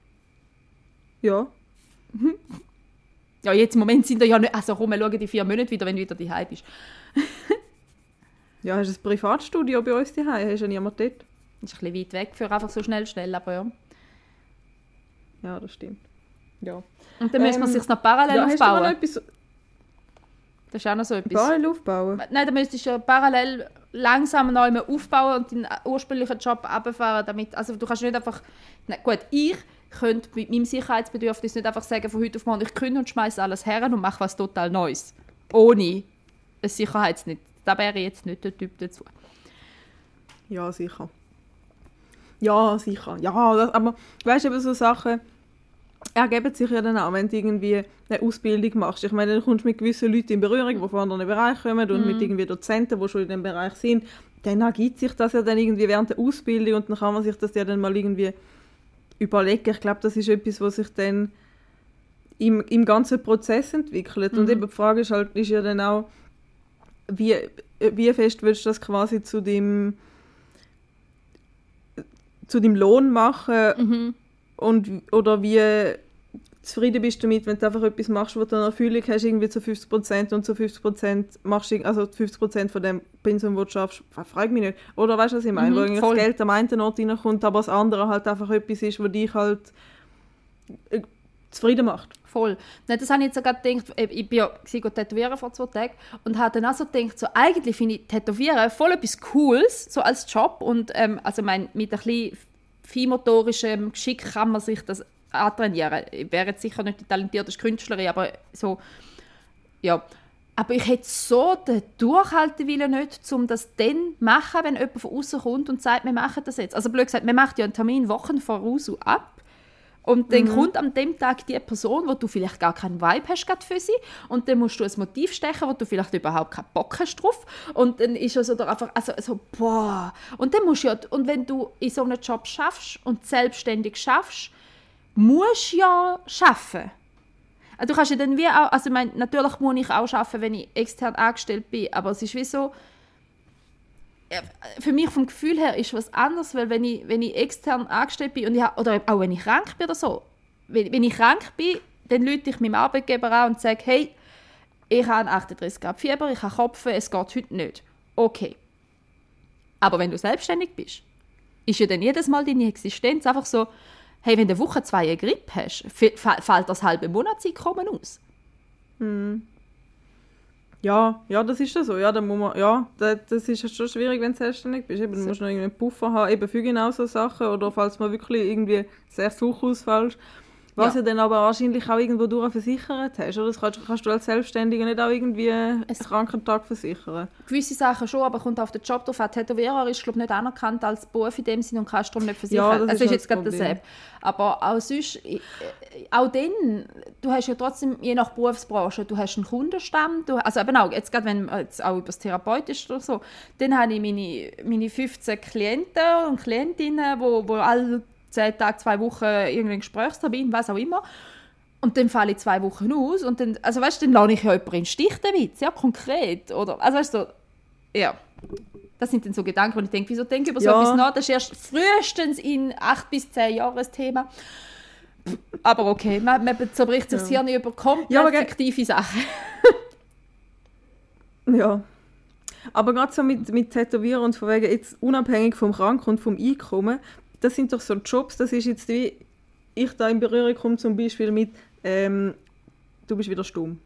Ja. Ja, jetzt im Moment sind wir ja nicht... Also komm, wir schauen die vier Monate wieder, wenn du wieder daheim bist. Ja, hast du ein Privatstudio bei uns daheim? Hast du ja niemand dort? Das ist ein bisschen weit weg für einfach so schnell, schnell, aber ja. Ja, das stimmt. Ja. Und dann ähm, müssen wir sich noch parallel ja, aufbauen. Noch etwas... Das ist auch noch so etwas. Parallel aufbauen? Nein, dann müsstest du ja parallel langsam neu aufbauen und deinen ursprünglichen Job runterfahren, damit... Also du kannst nicht einfach... Nein, gut, ich könnte mit meinem Sicherheitsbedürfnis nicht einfach sagen, von heute auf morgen, ich kündige und schmeiße alles her und mache was total Neues. Ohne ein Sicherheitsnetz. Da wäre ich jetzt nicht der Typ dazu. Ja, sicher. Ja, sicher. Ja, das, aber weißt du, eben so Sachen ergeben sich ja dann auch, wenn du irgendwie eine Ausbildung machst. Ich meine, du kommst mit gewissen Leuten in Berührung, die von anderen Bereichen kommen und mm. mit irgendwie Dozenten, die schon in diesem Bereich sind. Dann ergibt sich das ja dann irgendwie während der Ausbildung und dann kann man sich das ja dann mal irgendwie überlegen. Ich glaube, das ist etwas, was sich dann im, im ganzen Prozess entwickelt. Mm. Und eben die Frage ist, halt, ist ja dann auch, wie, wie fest willst du das quasi zu dem zu deinem Lohn machen mhm. und, oder wie zufrieden bist du damit, wenn du einfach etwas machst, wo du eine Erfüllung hast, irgendwie zu fünfzig Prozent und zu fünfzig Prozent machst du, also fünfzig Prozent von dem Pensum, das du schaffst, frag mich nicht. Oder weißt du, was ich meine? Mhm, wo das Geld am einen Ort reinkommt, aber das andere halt einfach etwas ist, was dich halt äh, zufrieden macht. Voll. Nein, das habe ich jetzt sogar gedacht, ich bin ja tätowieren vor zwei Tagen und habe dann auch so gedacht, so, eigentlich finde ich Tätowieren voll etwas Cooles, so als Job und ähm, also mein, mit ein bisschen feinmotorischem Geschick kann man sich das antrainieren. Ich wäre jetzt sicher nicht die talentierteste Künstlerin, aber so, ja. Aber ich hätte so den Durchhaltewillen nicht, um das dann zu machen, wenn jemand von außen kommt und sagt, wir machen das jetzt. Also blöd gesagt, man macht ja einen Termin Wochen voraus ab. Und dann mhm. kommt an dem Tag die Person, wo du vielleicht gar keinen Vibe hast für sie und dann musst du ein Motiv stechen, wo du vielleicht überhaupt keinen Bock hast drauf und dann ist es also einfach also, so boah und dann musst du ja, und wenn du in so einem Job schaffst und selbstständig schaffst, musst du ja schaffen. Also du kannst ja dann wie auch, also ich meine, natürlich muss ich auch schaffen, wenn ich extern angestellt bin, aber es ist wie so, für mich vom Gefühl her ist was anderes, weil wenn ich, wenn ich extern angestellt bin und ich habe, oder auch wenn ich krank bin oder so, wenn, wenn ich krank bin, dann rufe ich meinem Arbeitgeber an und sage, hey, ich habe achtunddreißig Grad Fieber, ich habe Kopfweh, es geht heute nicht. Okay. Aber wenn du selbstständig bist, ist ja dann jedes Mal deine Existenz einfach so, hey, wenn du eine Woche zwei eine Grippe hast, fällt das halbe Monatseinkommen aus. Hm. Ja, ja, das ist ja so. Ja, da muss man, ja, das, das ist schon schwierig, wenn du selbstständig bist. Eben, du musst noch einen Puffer haben, eben für genau so Sachen. Oder falls man wirklich irgendwie sehr Such ausfällt. Was ja. ja dann aber wahrscheinlich auch irgendwo durch versichert hast. Oder? Das kannst, kannst du als Selbstständiger nicht auch irgendwie einen Krankentag versichern. Gewisse Sachen schon, aber kommt auf den Job drauf an. Tätowierer ist, glaube ich, nicht anerkannt als Beruf in dem Sinne und kannst darum nicht versichern. Ja, das also ist, ist jetzt gerade dasselbe. Aber auch sonst, auch dann, du hast ja trotzdem, je nach Berufsbranche, du hast einen Kundenstamm, du, also eben auch, jetzt gerade wenn jetzt auch über das Therapeutisch oder so, dann habe ich meine, meine fünfzehn Klienten und Klientinnen, wo, wo alle zehn Tage, zwei Wochen irgendein Gesprächstermin, was auch immer. Und dann falle ich zwei Wochen aus und dann, also weißt du, dann lasse ich ja jemanden in den Stich damit, sehr konkret. Oder, also weißt du, ja, das sind dann so Gedanken, und ich denke, wieso denke ich über so ja. etwas nach? Das ist erst frühestens in acht bis zehn Jahren ein Thema. Aber okay, man, man zerbricht sich ja. das Hirn über komplett ja, fiktive Sachen. Ja. Aber gerade so mit, mit Tätowieren und von wegen jetzt unabhängig vom Krank und vom Einkommen, das sind doch so Jobs, das ist jetzt wie ich da in Berührung komme zum Beispiel mit Ähm, du bist wieder stumm.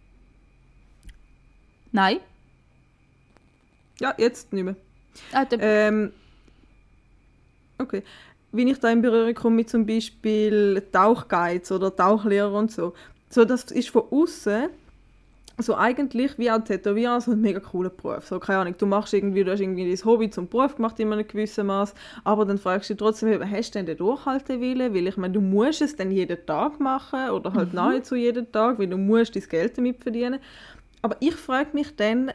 Nein. Ja, jetzt nicht mehr. Ah, der, Ähm, okay. Wenn ich da in Berührung komme mit zum Beispiel Tauchguides oder Tauchlehrer und so, so das ist von außen so eigentlich wie auch Tätowieren so ein mega cooler Beruf. So, keine Ahnung, du machst irgendwie, du hast irgendwie dein Hobby zum Beruf gemacht in einem gewissen Maß, aber dann fragst du dich trotzdem, hast du denn den Durchhaltewillen? Weil ich meine, du musst es dann jeden Tag machen oder halt mhm. nahezu jeden Tag, weil du musst dein Geld damit verdienen. Aber ich frage mich dann,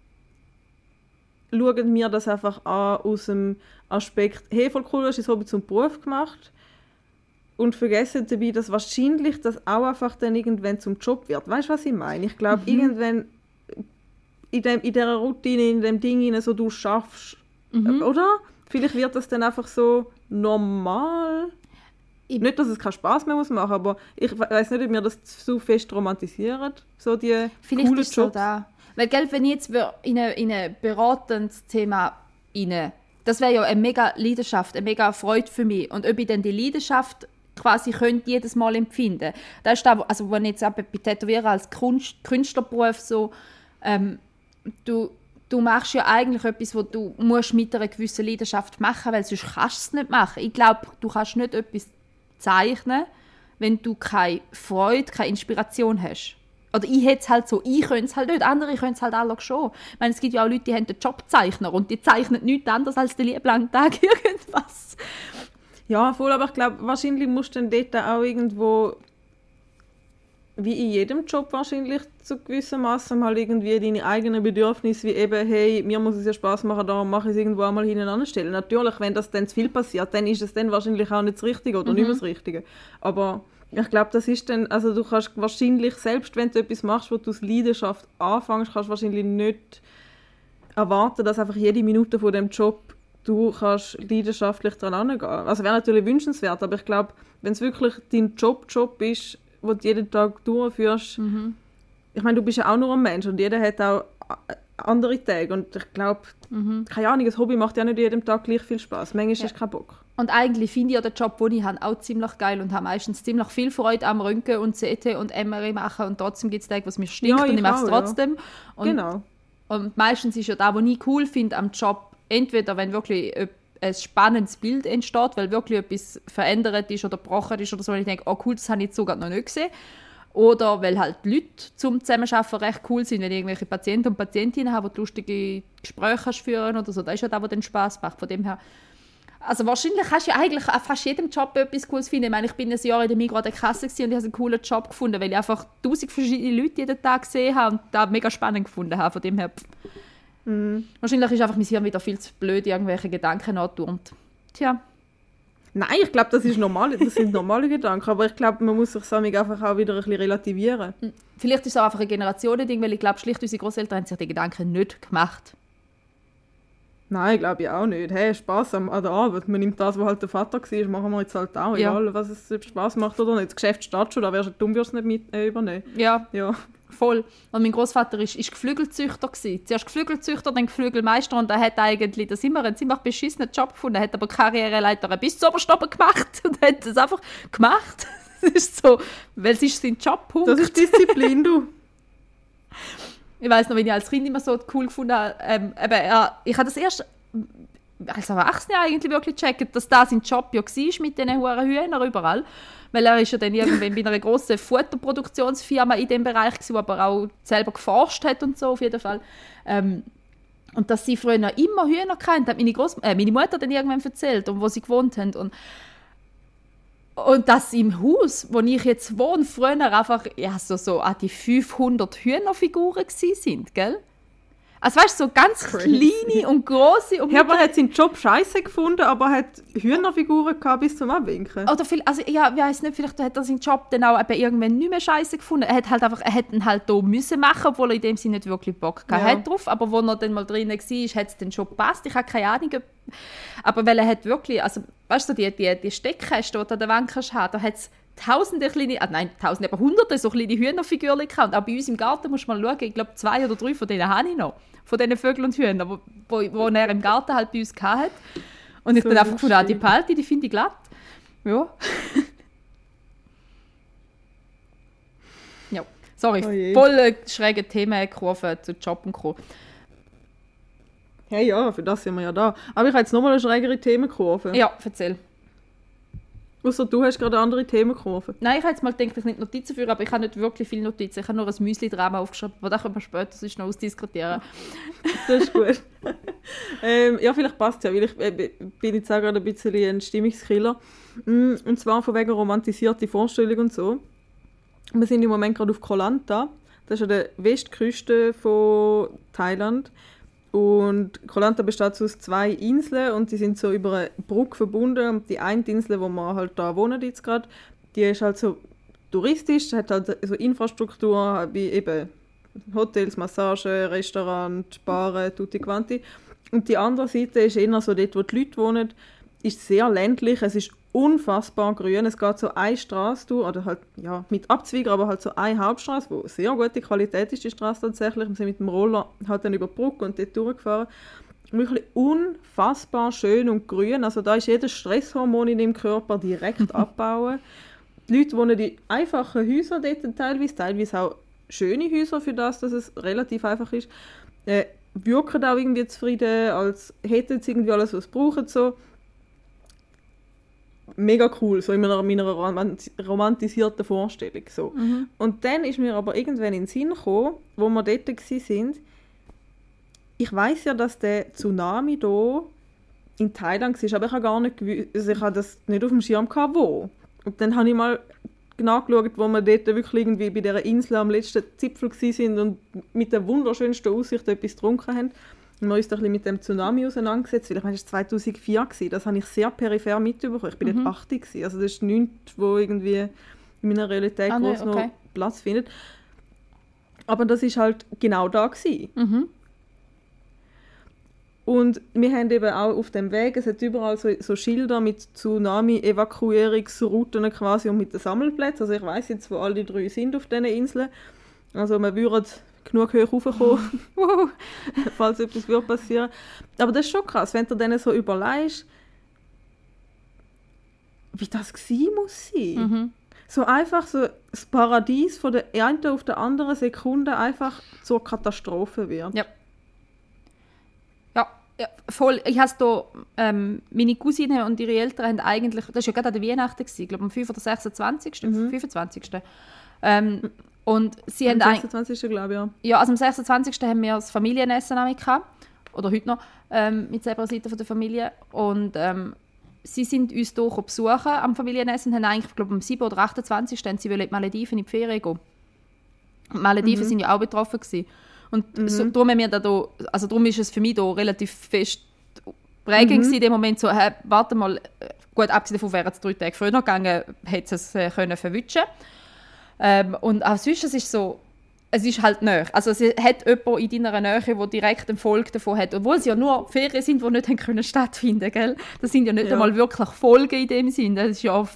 schauen wir das einfach an aus dem Aspekt, hey, voll cool, du hast dein Hobby zum Beruf gemacht, und vergessen dabei, dass wahrscheinlich das auch einfach dann irgendwann zum Job wird. Weißt du, was ich meine? Ich glaube, mhm. irgendwann in, dem, in dieser Routine, in dem Ding, rein, so du schaffst, mhm. oder? Vielleicht wird das dann einfach so normal. Ich nicht, dass es keinen Spaß mehr muss machen, aber ich weiß nicht, ob wir das zu fest romantisieren, so die vielleicht coolen ist Jobs. So da. Weil, gell, wenn ich jetzt in ein, in ein beratendes Thema rein, das wäre ja eine mega Leidenschaft, eine mega Freude für mich. Und ob ich dann die Leidenschaft quasi könnte jedes Mal empfinden. Das ist das, also wenn ich jetzt bei Tätowieren als Kunst, Künstlerberuf so, ähm, du, du machst ja eigentlich etwas, wo du musst mit einer gewissen Leidenschaft machen, weil sonst kannst du es nicht machen. Ich glaube, du kannst nicht etwas zeichnen, wenn du keine Freude, keine Inspiration hast. Oder ich hätte es halt so, ich könnte es halt nicht, andere können es halt alle schon. Ich meine, es gibt ja auch Leute, die haben den Jobzeichner und die zeichnen nichts anderes als den lieben langen Tag irgendwas. Ja, voll, aber ich glaube, wahrscheinlich musst du dann dort auch irgendwo, wie in jedem Job wahrscheinlich zu gewissem Maße mal irgendwie deine eigenen Bedürfnisse, wie eben, hey, mir muss es ja Spaß machen, darum mache ich es irgendwo einmal hinten stellen. Natürlich, wenn das dann zu viel passiert, dann ist es dann wahrscheinlich auch nicht das Richtige oder mhm. nicht mehr das Richtige. Aber ich glaube, das ist dann, also du kannst wahrscheinlich, selbst wenn du etwas machst, wo du aus Leidenschaft anfängst, kannst du wahrscheinlich nicht erwarten, dass einfach jede Minute von dem Job du kannst leidenschaftlich daran angehen. Also wäre natürlich wünschenswert, aber ich glaube, wenn es wirklich dein Job Job ist, den du jeden Tag durchführst, mhm. ich meine, du bist ja auch nur ein Mensch und jeder hat auch andere Tage und ich glaube, mhm. keine Ahnung, das Hobby macht ja nicht jeden Tag gleich viel Spaß. Manchmal ja. hast du keinen Bock. Und eigentlich finde ich ja den Job, den ich habe, auch ziemlich geil und habe meistens ziemlich viel Freude am Röntgen und C T und M R I machen und trotzdem gibt es Tage, was mir stinkt ja, und ich mache es trotzdem. Ja. Und, genau. Und meistens ist ja das, was ich cool finde am Job, entweder wenn wirklich ein spannendes Bild entsteht, weil wirklich etwas verändert ist oder gebrochen ist oder so, und ich denke, oh cool, das habe ich jetzt sogar noch nicht gesehen. Oder weil halt die Leute zum Zusammenarbeiten recht cool sind, wenn ich irgendwelche Patienten und Patientinnen habe, die lustige Gespräche führen oder so. Das ist ja das, was dann Spass macht. Von dem her, also wahrscheinlich kannst du ja eigentlich an fast jedem Job etwas Cooles finden. Ich meine, ich bin ein Jahr in der Migros an der Kasse und ich habe einen coolen Job gefunden, weil ich einfach tausend verschiedene Leute jeden Tag gesehen habe und das mega spannend gefunden habe. Von dem her, mm. wahrscheinlich ist einfach mein Hirn wieder viel zu blöd, irgendwelche Gedanken anturnt. Tja. Nein, ich glaube, das, ist normal, das sind normale Gedanken, aber ich glaube, man muss sich damit einfach auch wieder ein bisschen relativieren. Vielleicht ist es auch einfach ein Generationending, weil ich glaube, schlicht unsere Großeltern haben sich die Gedanken nicht gemacht. Nein, glaube ich auch nicht. Hey, Spass an der Arbeit. Man nimmt das, was halt der Vater war, machen wir jetzt halt auch. Ja. Egal, was es Spass macht oder nicht. Das Geschäft steht schon, da wärst du dumm, wirst du nicht mit, äh, übernehmen. Ja, ja, voll. Und mein Großvater war ist, ist Geflügelzüchter gewesen. Zuerst Geflügelzüchter, dann Geflügelmeister und er hat eigentlich, das immer einen ziemlich beschissenen Job gefunden. Er hat aber Karriereleiter bis zum Oberst oben gemacht und hat das einfach gemacht. Das ist so, weil es ist sein Job, Punkt. Das ist Disziplin, du. Ich weiss noch, wenn ich als Kind immer so cool gefunden habe, ähm, eben, ja, ich habe das erst als Erwachsene eigentlich wirklich gecheckt, dass das sein Job ja war mit diesen huren Hühnern überall. Weil er ist ja dann irgendwann bei einer grossen Futterproduktionsfirma in dem Bereich gewesen, wo aber auch selber geforscht hat und so auf jeden Fall. Ähm, und dass sie früher noch immer Hühner kannten, hat meine, Gross- äh, meine Mutter dann irgendwann erzählt, und wo sie gewohnt haben. Und Und dass im Haus, wo ich jetzt wohne, früher einfach ja, so, so an die fünfhundert Hühnerfiguren sind, gell? Also weißt du, so ganz Crazy. Kleine und grosse. Und ja, aber er hat seinen Job scheiße gefunden, aber er hat Hühnerfiguren gehabt bis zum Abwinken. Oder viel, also ja, ich weiss nicht, vielleicht hat er seinen Job dann auch eben irgendwann nicht mehr scheiße gefunden. Er hat halt einfach, er hätte ihn halt hier müssen machen, obwohl er in dem Sinne nicht wirklich Bock gehabt ja. hat drauf. Aber wo er dann mal drin war, hat es dann schon gepasst. Ich habe keine Ahnung, ob, aber weil er hat wirklich, also weißt du, die, die, die Steckkästen, die du an der Wand kannst haben, da hat es tausende kleine, ah, nein, tausende, aber hunderte so kleine Hühnerfiguren gehabt. Und auch bei uns im Garten musst du mal schauen, ich glaube zwei oder drei von denen habe ich noch. Von diesen Vögeln und Hühnern, wo, wo, wo er im Garten halt bei uns hatte. Und ich so dann einfach gefunden, ah, die Palti, die finde ich glatt. Ja. Sorry, Oh voll schräge Themenkurve zu Job und Co. Hey, ja, für das sind wir ja da. Aber ich habe jetzt nochmal eine schrägere Themenkurve. Ja, erzähl. Ausser du hast gerade eine andere Themenkurve. Nein, ich habe jetzt mal gedacht, ich nicht Notizen führen, aber ich habe nicht wirklich viele Notizen. Ich habe nur ein Müsli-Drama aufgeschrieben, aber das können wir später sonst noch ausdiskutieren. Das ist gut. ähm, ja, vielleicht passt es ja, weil ich äh, bin jetzt auch gerade ein bisschen ein Stimmungskiller. Mm, und zwar von wegen romantisierte Vorstellung und so. Wir sind im Moment gerade auf Koh Lanta. Das ist an der Westküste von Thailand. Und Koh Lanta besteht aus zwei Inseln und die sind so über eine Brücke verbunden. Und die eine Insel, wo wir halt da wohnen jetzt gerade, die ist halt so touristisch, hat halt so Infrastruktur wie eben Hotels, Massagen, Restaurants, Baren, tutti quanti. Und die andere Seite ist eher so dort, wo die Leute wohnen, ist sehr ländlich, es ist unfassbar grün. Es geht so eine Straße durch, oder halt, ja, mit Abzweiger, aber halt so eine Hauptstraße, wo sehr gute Qualität ist, die Straße tatsächlich. Wir sind mit dem Roller halt dann über die Brücke und dort durchgefahren. Wirklich unfassbar schön und grün. Also da ist jedes Stresshormon in deinem Körper direkt abbauen. Die Leute wohnen in einfachen Häusern dort teilweise, teilweise auch schöne Häuser für das, dass es relativ einfach ist. Äh, wirken auch irgendwie zufrieden, als hätten sie irgendwie alles, was sie brauchen. So. Mega cool, so in meiner, meiner romantisierten Vorstellung. So. Mhm. Und dann ist mir aber irgendwann in den Sinn gekommen, wo wir dort waren, ich weiss ja, dass der Tsunami hier in Thailand war, aber ich habe gar nicht gewusst, also ich habe das nicht auf dem Schirm gehabt, wo. Und dann habe ich mal nachgeschaut, wo wir dort wirklich irgendwie bei dieser Insel am letzten Zipfel waren und mit der wunderschönsten Aussicht etwas getrunken haben. Und wir haben uns da ein bisschen mit dem Tsunami auseinandergesetzt, weil ich meine, das war zweitausendvier, das habe ich sehr peripher mitbekommen. Ich war mhm. dort achtzig, also das ist nichts, wo irgendwie in meiner Realität ah, groß nee, okay. noch Platz findet. Aber das war halt genau da gewesen. Mhm. Und wir haben eben auch auf dem Weg, es hat überall so, so Schilder mit Tsunami-Evakuierungsrouten quasi und mit den Sammelplätzen. Also ich weiss jetzt, wo alle drei sind auf diesen Inseln. Also wir würden genug hoch raufkommen, falls etwas wird passieren. Aber das ist schon krass, wenn du dann so überlegst, wie das gewesen muss sein. Mhm. So einfach so das Paradies von der einen auf der anderen Sekunde einfach zur Katastrophe wird. Ja. Ja, ja voll. Ich habe da, ähm, meine Cousine und ihre Eltern haben eigentlich, das war ja gerade an der Weihnachten, ich glaube am fünfundzwanzigsten oder sechsundzwanzigsten Mhm. fünfundzwanzigsten Ähm, und sie am haben sechsundzwanzigsten glaube ich, ja. Ja, also am sechsundzwanzigsten haben wir das Familienessen gehabt, oder heute noch, ähm, mit selber Seite von der Familie. Und ähm, sie sind uns hier besuchen am Familienessen und haben eigentlich, glaube am siebten oder achtundzwanzigsten sie wollen in die Malediven in die Ferien gehen. Und die Malediven mhm. sind ja auch betroffen gewesen. Und mhm. so, darum, haben wir da da, also darum ist es für mich da relativ fest prägend mhm. in dem Moment so, hey, warte mal, gut, abgesehen davon wären es drei Tage früher gegangen, hätte es äh, können verwischen. Ähm, und auch sonst, es ist so, es ist halt nahe. Also es hat jemand in deiner Nähe, der direkt einen Folge davon hat. Obwohl es ja nur Ferien sind, die nicht haben können stattfinden können. Das sind ja nicht ja. einmal wirklich Folgen in dem Sinn. Das ist ja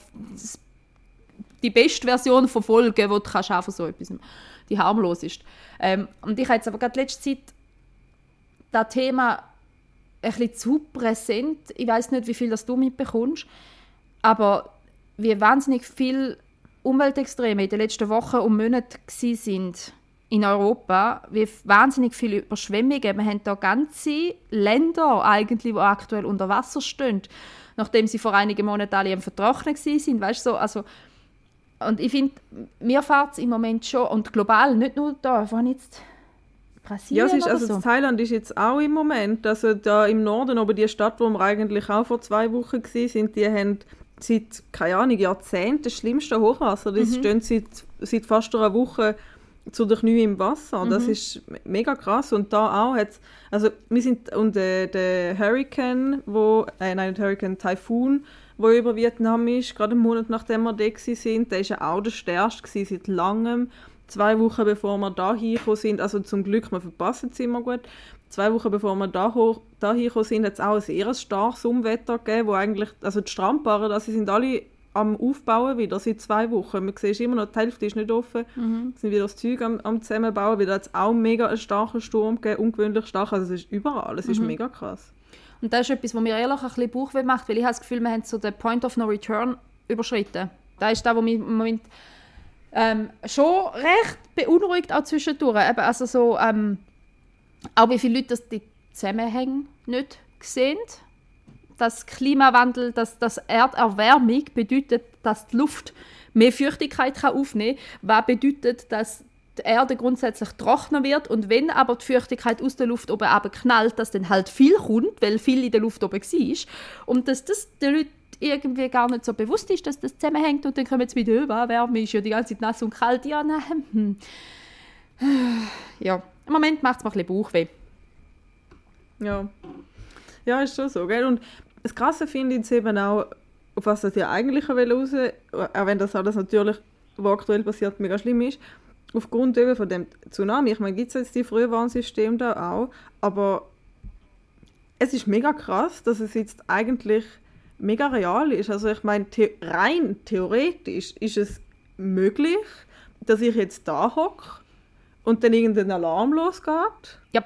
die beste Version von Folgen, die du kannst auch von so etwas, die harmlos ist. Ähm, und ich habe jetzt aber gerade letzte Zeit das Thema ein bisschen zu präsent. Ich weiß nicht, wie viel das du mitbekommst, aber wie wahnsinnig viele Umweltextreme in den letzten Wochen und Monaten sind in Europa, wie wahnsinnig viele Überschwemmungen. Wir haben da ganze Länder, eigentlich, die aktuell unter Wasser stehen, nachdem sie vor einigen Monaten alle am Vertrocknen waren. Weißt du, so, also, und ich finde, mir fährt es im Moment schon, und global, nicht nur da, wo jetzt Brasilien ja, es ist, oder also so. Thailand ist jetzt auch im Moment, also da im Norden, aber die Stadt, wo wir eigentlich auch vor zwei Wochen waren, die haben seit, keine Ahnung, Jahrzehnten das schlimmste Hochwasser. Das mhm. stehen seit, seit fast einer Woche zu den Knien im Wasser. Das mhm. ist mega krass. Und da auch hat's, also wir sind, und äh, der Hurricane, wo, äh, nein, der Hurricane Typhoon, der über Vietnam ist, gerade einen Monat nachdem wir da waren, der war ja auch der stärkste seit langem. Zwei Wochen bevor wir da hingekommen sind, also zum Glück, wir verpassen es immer gut, zwei Wochen bevor wir da, hoch, da hingekommen sind, hat es auch ein sehr starkes Unwetter gegeben, wo eigentlich, also die Strandbahnen, also sind alle am Aufbauen wieder, seit zwei Wochen. Man sieht immer noch, die Hälfte ist nicht offen, mhm. sind wieder das Zeug am, am Zusammenbauen, weil da hat es auch mega einen starken Sturm gegeben, ungewöhnlich stark, also es ist überall, es ist mhm. mega krass. Und das ist etwas, was mir ehrlich ein bisschen Bauchweh macht, weil ich habe das Gefühl, wir haben so den Point of No Return überschritten. Das ist das, wo wir im Moment ähm, schon recht beunruhigt auch zwischendurch. Eben, also so, ähm, auch wie viele Leute das die Zusammenhänge nicht sehen. Das Klimawandel, dass das Erderwärmung bedeutet, dass die Luft mehr Feuchtigkeit kann aufnehmen kann, was bedeutet, dass die Erde grundsätzlich trockener wird und wenn aber die Feuchtigkeit aus der Luft oben knallt, dass dann halt viel kommt, weil viel in der Luft oben war und dass das den Leuten irgendwie gar nicht so bewusst ist, dass das zusammenhängt und dann kommen sie wieder über, Wärme ist ja die ganze Zeit nass und kalt, ja, nein, hm. ja, im Moment macht es mir ein bisschen Bauchweh. Ja. Ja, ist schon so, gell? Und das Krasse finde ich jetzt eben auch, auf was das ja eigentlich raus will, auch wenn das alles natürlich, was aktuell passiert, mega schlimm ist, aufgrund eben von dem Tsunami. Ich meine, gibt es jetzt die Frühwarnsysteme da auch, aber es ist mega krass, dass es jetzt eigentlich mega real ist. Also ich meine, the- rein theoretisch ist es möglich, dass ich jetzt da hocke und dann irgendein Alarm losgeht. Ja.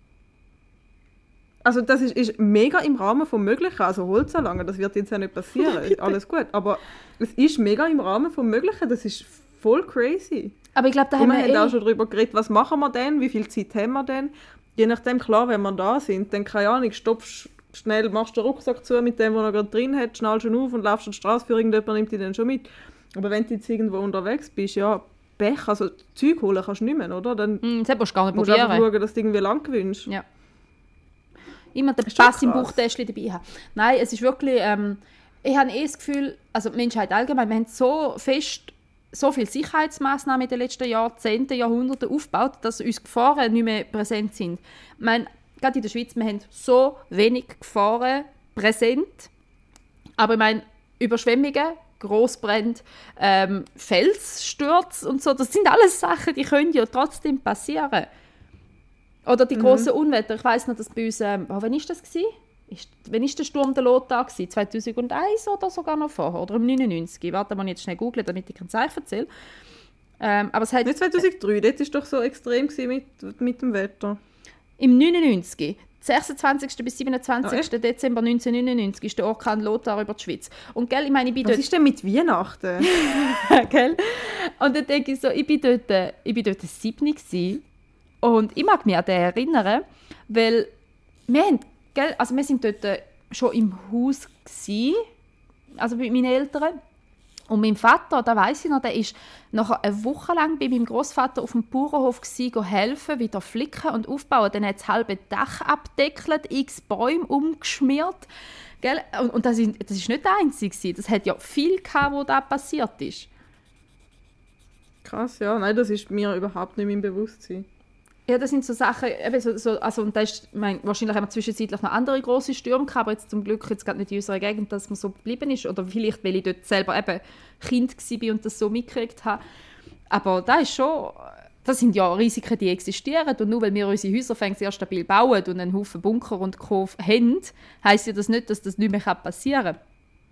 Also das ist, ist mega im Rahmen vom Möglichen. Also Holz anlangen, das wird jetzt ja nicht passieren. Alles gut. Aber es ist mega im Rahmen vom Möglichen. Das ist voll crazy. Aber ich glaube, da haben wir wir haben eh... auch schon darüber geredet, was machen wir denn, wie viel Zeit haben wir denn. Je nachdem, klar, wenn wir da sind, dann keine Ahnung, stoppst schnell, machst den Rucksack zu mit dem, was er gerade drin hat, schnallst schon auf und laufst an die Straße für irgendjemand, nimmt dich dann schon mit. Aber wenn du jetzt irgendwo unterwegs bist, ja, Pech, also Zeug holen kannst du nicht mehr, oder? Dann Mm, das musst du gar nicht musst du einfach probieren. schauen, dass du irgendwie lang gewünscht. Ja. Immer den Ist schon Pass im krass. Bauchtäschchen dabei haben. Nein, es ist wirklich... Ähm, ich habe eh das Gefühl, also die Menschheit allgemein, wir haben so fest, so viele Sicherheitsmaßnahmen in den letzten Jahrzehnten, Jahrhunderten aufgebaut, dass uns Gefahren nicht mehr präsent sind. Ich meine, gerade in der Schweiz, wir haben so wenig Gefahren präsent. Aber ich meine, Überschwemmungen, Grossbrände, ähm, Felsstürze und so, das sind alles Sachen, die können ja trotzdem passieren. Oder die grossen Unwetter. Ich weiss noch, dass bei uns, ähm, oh, wann war das? Gewesen? Ist, wann war der Sturm der Lothar? Gewesen? zweitausendeins oder sogar noch vorher? Oder im neunundneunzig? Warte mal, jetzt schnell googeln, damit ich kein Zeichen erzähle. Ähm, aber es hat, Nicht zweitausenddrei, dort war es doch so extrem gewesen mit, mit dem Wetter. Im neunundneunzig, sechsundzwanzigsten bis siebenundzwanzigsten Ah, Dezember neunzehnhundertneunundneunzig, ist der Orkan Lothar über die Schweiz. Und gell, ich meine, ich bin Was dort... ist denn mit Weihnachten? gell? Und dann denke ich so, ich bin dort, ich bin dort sieben gewesen. Und ich mag mich an den erinnern, weil wir haben, gell, also wir sind dort schon im Haus gewesen, also mit meinen Eltern. Und mein Vater, da weiss ich noch, der ist nachher eine Woche lang bei meinem Großvater auf dem Bauernhof gewesen, helfen, wieder flicken und aufbauen. Dann hat das halbe Dach abdeckelt, x Bäume umgeschmiert. Gell? Und, und das ist, das ist nicht der einzige. Das hat ja viel gehabt, wo da passiert ist. Krass, ja. Nein, das ist mir überhaupt nicht mehr im Bewusstsein. Ja, das sind so Sachen, eben so, so, also und das ist, ich meine, wahrscheinlich haben wir zwischenzeitlich noch andere grosse Stürme gehabt, aber jetzt zum Glück jetzt gerade nicht in unserer Gegend, dass man so geblieben ist. Oder vielleicht, weil ich dort selber eben Kind war und das so mitgekriegt habe. Aber das ist schon, das sind ja Risiken, die existieren. Und nur weil wir unsere Häuser sehr stabil bauen und einen Haufen Bunker und Co. haben, heisst ja das nicht, dass das nicht mehr passieren kann.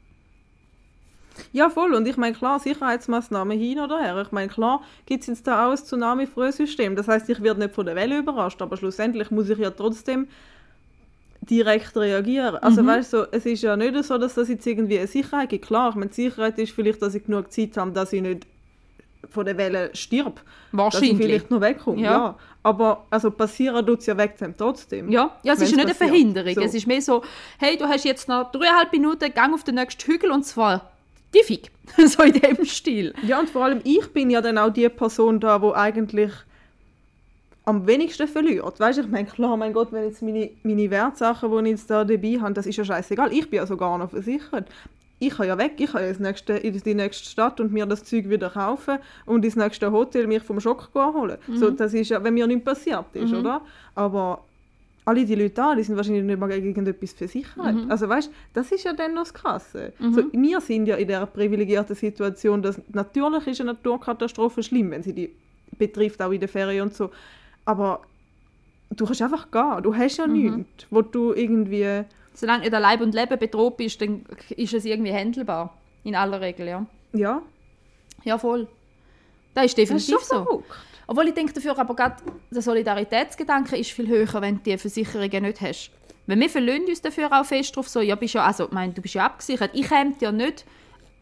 Ja, voll. Und ich meine, klar, Sicherheitsmaßnahmen hin oder her. Ich meine, klar, gibt es jetzt da auch ein Tsunami-Frühsystem. Das heisst, ich werde nicht von der Welle überrascht, aber schlussendlich muss ich ja trotzdem direkt reagieren. Also, Mhm. weißt du, so, es ist ja nicht so, dass das jetzt irgendwie eine Sicherheit gibt. Klar, ich meine, die Sicherheit ist vielleicht, dass ich genug Zeit habe, dass ich nicht von der Welle stirb. Wahrscheinlich. Dass ich vielleicht noch wegkomme, Ja. ja. Aber also passieren tut es ja weg trotzdem. Ja, ja, es ist Wenn's nicht eine passiert. Verhinderung. So. Es ist mehr so, hey, du hast jetzt noch dreieinhalb Minuten, gang auf den nächsten Hügel und zwar tiefig. So in dem Stil. Ja, und vor allem ich bin ja dann auch die Person da, die eigentlich am wenigsten verliert. Weißt du, ich meine, klar, mein Gott, wenn jetzt meine, meine Wertsachen, die ich jetzt da dabei habe, das ist ja scheißegal. Ich bin ja sogar noch versichert. Ich kann ja weg, ich kann ja ins nächste, in die nächste Stadt und mir das Zeug wieder kaufen und ins nächste Hotel mich vom Schock holen. Mhm. So, das ist ja, wenn mir nichts passiert ist, mhm. oder? Aber alle die Leute da, die sind wahrscheinlich nicht mal gegen irgendetwas versichert. Mhm. Also weißt, das ist ja dann noch das Krasse. Mhm. So, wir sind ja in dieser privilegierten Situation, dass natürlich ist eine Naturkatastrophe schlimm, wenn sie die betrifft, auch in der Ferien und so. Aber du kannst einfach gehen. Du hast ja mhm. nichts, wo du irgendwie... Solange nicht Leib und Leben bedroht bist, dann ist es irgendwie handelbar. In aller Regel, ja. Ja. Ja, voll. Das ist definitiv das ist so. Verrückt. Obwohl ich denke dafür, aber gerade der Solidaritätsgedanke ist viel höher, wenn du die Versicherungen nicht hast. Weil wir verlassen uns dafür auch fest drauf, so, ja, bist ja, also, ich meine, du bist ja abgesichert. Ich käme ja nicht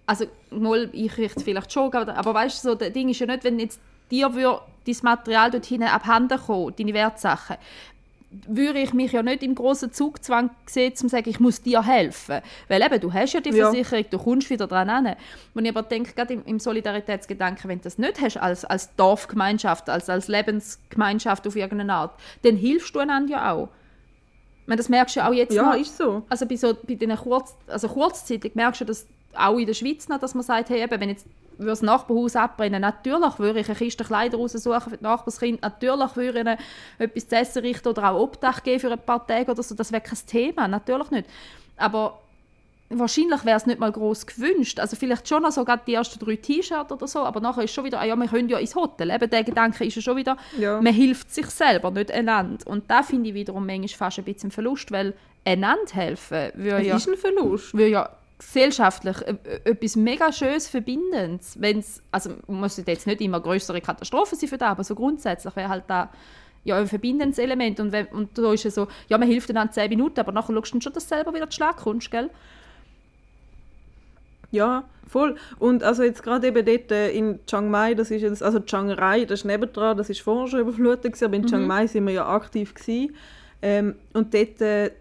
also mal, ich richte vielleicht schon, aber, aber weißt du, so, das Ding ist ja nicht, wenn jetzt dir würde dein Material dort hinten abhanden kommen, deine Wertsachen, würde ich mich ja nicht im grossen Zugzwang sehen, um zu sagen, ich muss dir helfen. Weil eben, du hast ja die Versicherung, ja. Du kommst wieder dran hin. Und ich aber denke, gerade im, im Solidaritätsgedanken, wenn du das nicht hast, als, als Dorfgemeinschaft, als, als Lebensgemeinschaft auf irgendeine Art, dann hilfst du einander ja auch. Ich meine, das merkst du ja auch jetzt ja, noch. Ja, ist so. Also bei, so, bei den Kurz, also kurzzeitig merkst du das auch in der Schweiz noch, dass man sagt, hey, eben, wenn jetzt das Nachbarhaus abbrennen, natürlich würde ich eine Kiste Kleider raussuchen für die Nachbarskind, natürlich würde ich ihnen etwas zu essen richten oder auch Obdach geben für ein paar Tage oder so, das wäre kein Thema, natürlich nicht. Aber wahrscheinlich wäre es nicht mal gross gewünscht, also vielleicht schon noch sogar die ersten drei T-Shirts oder so, aber nachher ist schon wieder, ah ja, wir können ja ins Hotel, eben der Gedanke ist ja schon wieder, ja. Man hilft sich selber, nicht einander. Und da finde ich wiederum manchmal fast ein bisschen ein Verlust, weil einander helfen würde ja... Es ist ein Verlust. Würde ja gesellschaftlich etwas mega Schönes, Verbindendes. Wenn's, also muss jetzt nicht immer größere Katastrophen sein für das, aber so grundsätzlich wäre halt da ja, ein verbindendes Element. Und, wenn, und da ist es so, ja, man hilft dann zehn Minuten, aber nachher schaust du schon, dass du selber wieder zu Schlag kommst, gell? Ja, voll. Und also jetzt gerade eben dort äh, in Chiang Mai, das ist jetzt, also Chiang Rai, das ist nebendran, das ist vorher schon überflutet gewesen, aber in mhm. Chiang Mai sind wir ja aktiv gewesen. Ähm, und dort äh,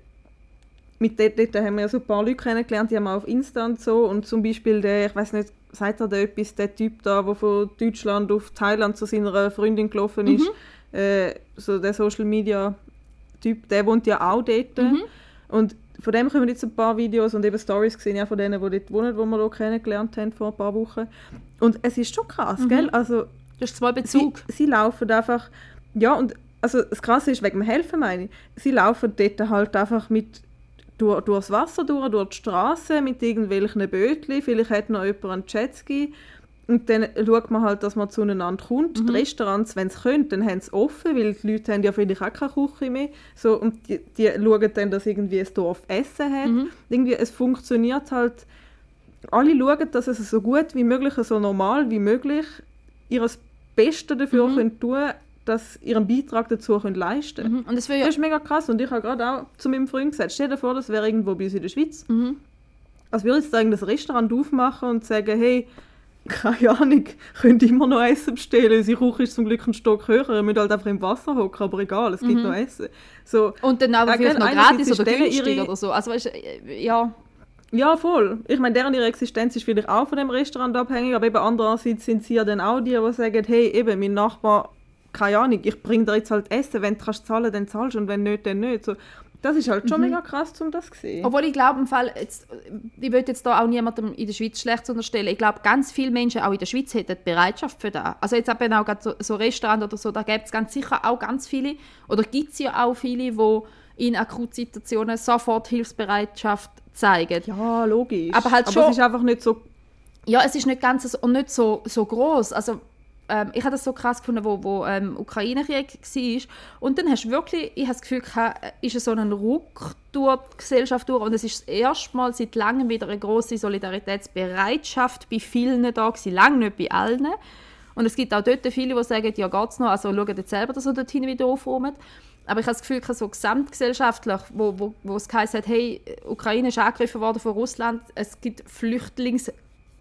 Mit dort, dort haben wir ja so ein paar Leute kennengelernt, die haben wir auf Insta und so. Und zum Beispiel der, ich weiß nicht, sagt er da etwas, der Typ da, der von Deutschland auf Thailand zu seiner Freundin gelaufen ist, mhm. äh, so der Social Media Typ, der wohnt ja auch dort. Mhm. Und von dem kommen jetzt ein paar Videos und eben Stories gesehen, ja, von denen, die dort wohnen, die wir hier kennengelernt haben vor ein paar Wochen. Und es ist schon krass, mhm. gell? Also, das ist zwei Bezug. Sie, sie laufen einfach, ja, und also das Krasse ist, wegen dem Helfen meine ich, sie laufen dort halt einfach mit Durch, durchs Wasser durch, durch die Straße mit irgendwelchen Bötchen. Vielleicht hat noch jemand einen Jetski. Und dann schaut man halt, dass man zueinander kommt. Mhm. Die Restaurants, wenn sie können, dann haben sie offen, weil die Leute haben ja vielleicht auch keine Küche mehr. So, und die, die schauen dann, dass irgendwie ein Dorf Essen hat. Mhm. Irgendwie, es funktioniert halt. Alle schauen, dass es so gut wie möglich, so normal wie möglich ihr Bestes dafür mhm. können tun, dass ihren Beitrag dazu können leisten können. Mhm. Und das, ja das ist mega krass. Und ich habe gerade auch zu meinem Freund gesagt, stell dir vor, das wäre irgendwo bei uns in der Schweiz. Mhm. Also wir jetzt irgendein Restaurant aufmachen und sagen, hey, keine Ahnung, könnt immer noch Essen bestellen. Unsere Küche ist zum Glück ein Stock höher. Ihr müsst halt einfach im Wasser hocken, aber egal, es gibt mhm. noch Essen. So, und dann aber vielleicht noch gratis oder günstig ihre... oder so. Also weißt, ja... Ja, voll. Ich meine, deren ihre Existenz ist vielleicht auch von dem Restaurant abhängig, aber eben andererseits sind sie ja dann auch die, die sagen, hey, eben, mein Nachbar, keine Ahnung, ich bringe dir jetzt halt Essen, wenn du kannst zahlen, dann zahlst du und wenn nicht, dann nicht. So, das ist halt schon mhm. mega krass, um das zu sehen. Obwohl ich glaube, im Fall, jetzt, ich will jetzt da auch niemandem in der Schweiz schlecht unterstellen, ich glaube, ganz viele Menschen auch in der Schweiz hätten die Bereitschaft für das. Also jetzt eben auch so, so Restaurants oder so, da gibt es ganz sicher auch ganz viele, oder gibt es ja auch viele, die in Akutsituationen sofort Hilfsbereitschaft zeigen. Ja, logisch. Aber halt schon, aber es ist einfach nicht so... Ja, es ist nicht ganz so, und nicht so, so gross. Also ähm, ich habe das so krass gefunden, wo, wo ähm, Ukraine-Krieg war. Und dann hast du wirklich, ich habe das Gefühl gehabt, ist es so ein Ruck durch die Gesellschaft durch. Und es ist das erste Mal seit langem wieder eine grosse Solidaritätsbereitschaft bei vielen da gewesen, lange nicht bei allen. Und es gibt auch dort viele, die sagen, ja, geht's noch, also schaut jetzt selber, dass ihr dort wieder aufräumt. Aber ich habe das Gefühl, so gesamtgesellschaftlich, wo, wo, wo es geheißen hat, hey, Ukraine ist angegriffen worden von Russland, es gibt Flüchtlingsströme,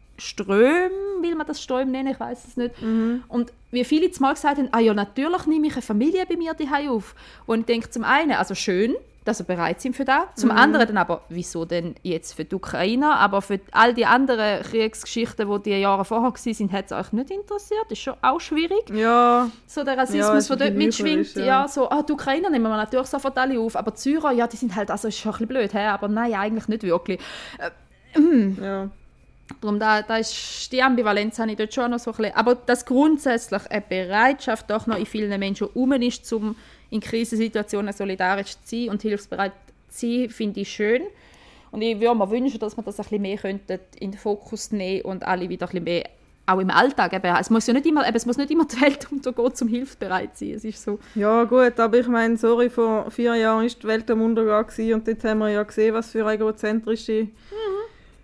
will man das Ströme nennen, ich weiß es nicht. Mhm. Und wie viele jetzt mal gesagt haben, ah ja, natürlich nehme ich eine Familie bei mir daheim auf. Und ich denke zum einen, also schön, dass sie bereit sind für das. Zum mhm. anderen dann aber, wieso denn jetzt für die Ukrainer? Aber für all die anderen Kriegsgeschichten, die die Jahre vorher waren, hat es euch nicht interessiert. Das ist schon auch schwierig. Ja. So der Rassismus, ja, der dort mitschwingt. Ja. ja, so, ah, die Ukrainer nehmen wir natürlich sofort alle auf. Aber die Syrer, ja, die sind halt, also ist schon ein bisschen blöd, he? Aber nein, eigentlich nicht wirklich. Äh, mm. Ja. Darum, da, da ist die Ambivalenz habe ich dort schon noch so ein bisschen. Aber dass grundsätzlich eine Bereitschaft doch noch in vielen Menschen herum ist, um in Krisensituationen solidarisch zu sein und hilfsbereit zu sein, finde ich schön. Und ich würde mir wünschen, dass wir das ein bisschen mehr könnten in den Fokus nehmen und alle wieder ein bisschen mehr, auch im Alltag. Eben, es muss ja nicht immer, eben, es muss nicht immer die Welt untergehen, zum hilfsbereit zu sein. Es ist so. Ja gut, aber ich meine, sorry, vor vier Jahren war die Welt am Untergang und dort haben wir ja gesehen, was für egozentrische mhm.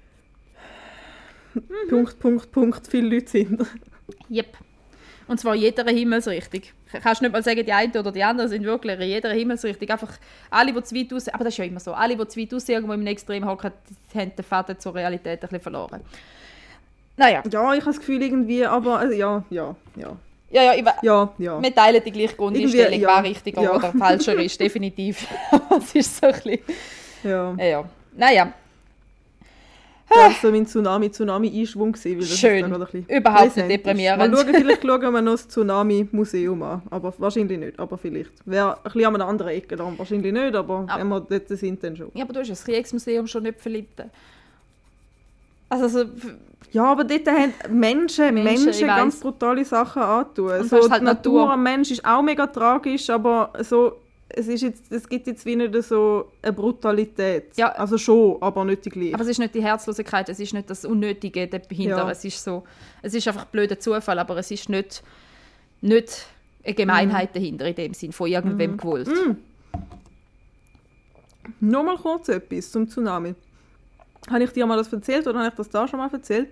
Punkt, Punkt, Punkt, viele Leute sind. Yep. Und zwar in jeder Himmelsrichtung. Du kannst nicht mal sagen, die eine oder die andere sind wirklich in jeder Himmelsrichtung. Einfach alle, die zu weit aussehen, aber das ist ja immer so, alle, die zu weit aussehen, irgendwo im Extrem hocken, haben den Faden zur Realität ein bisschen verloren. Naja. Ja, ich habe das Gefühl irgendwie, aber also, ja, ja, ja. Ja, ja, ich, Ja, ja. wir teilen die gleiche Grundeinstellung, Irgendwie, ja. wer richtiger Ja. oder falscher ist, definitiv. Es ist so ein bisschen... Ja. Ja, ja. Naja, Das war so mein Tsunami-Tsunami-Einschwung gewesen, weil das schön. ist dann gerade ein bisschen Überhaupt nicht präsent ist. deprimierend. Mal schauen, vielleicht schauen wir noch das Tsunami-Museum an. Aber wahrscheinlich nicht, aber vielleicht. Wäre ein bisschen an einer anderen Ecke, darum wahrscheinlich nicht, aber Aber- wenn wir dort sind, dann schon. ja, aber du hast das Kriegsmuseum schon nicht verlitten. Also, so, Ja, aber dort haben Menschen, Menschen, Menschen, ich ganz weiss. brutale Sachen antun. Und So, das ist halt die Natur Natur. am Mensch ist auch mega tragisch, aber so, es, ist jetzt, es gibt jetzt wie nicht so eine Brutalität. Ja. Also schon, aber nicht die gleiche. aber es ist nicht die Herzlosigkeit, es ist nicht das Unnötige dahinter. Ja. Es ist so, es ist einfach ein blöder Zufall, aber es ist nicht, nicht eine Gemeinheit Mhm. dahinter, in dem Sinn, von irgendwem gewollt. Noch mal kurz etwas zum Tsunami. Habe ich dir mal das erzählt oder habe ich das da schon mal erzählt?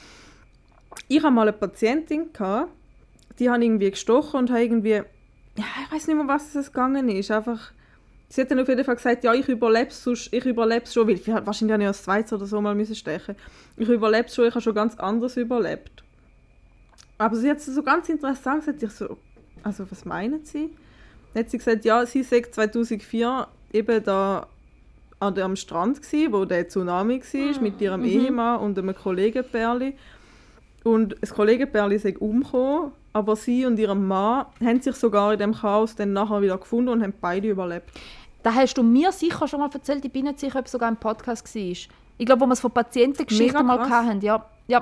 Ich hatte mal eine Patientin, gehabt, die hat irgendwie gestochen und hat irgendwie, ja, ich weiß nicht mehr, was es gegangen ist. Einfach, sie hat dann auf jeden Fall gesagt, ja, ich überlebe es ich überlebe schon, weil ich wahrscheinlich habe ich als zweites oder so mal müssen stechen. Ich überlebe es schon, ich habe schon ganz anders überlebt. Aber sie hat es so ganz interessant gesagt, ich so, also was meinen Sie? Dann hat sie gesagt, ja, sie sei zweitausendvier eben da an der, am Strand gsi, wo der Tsunami war, mit ihrem Ehemann und einem Kollegenpärli. Und das Kollegenpärli sei umgekommen, aber sie und ihr Mann haben sich sogar in dem Chaos dann nachher wieder gefunden und haben beide überlebt. Das hast du mir sicher schon mal erzählt, ich bin nicht sicher, ob es sogar im Podcast war. Ich glaube, wo wir es von Patientengeschichten Mega mal krass. hatten. Ja, ja.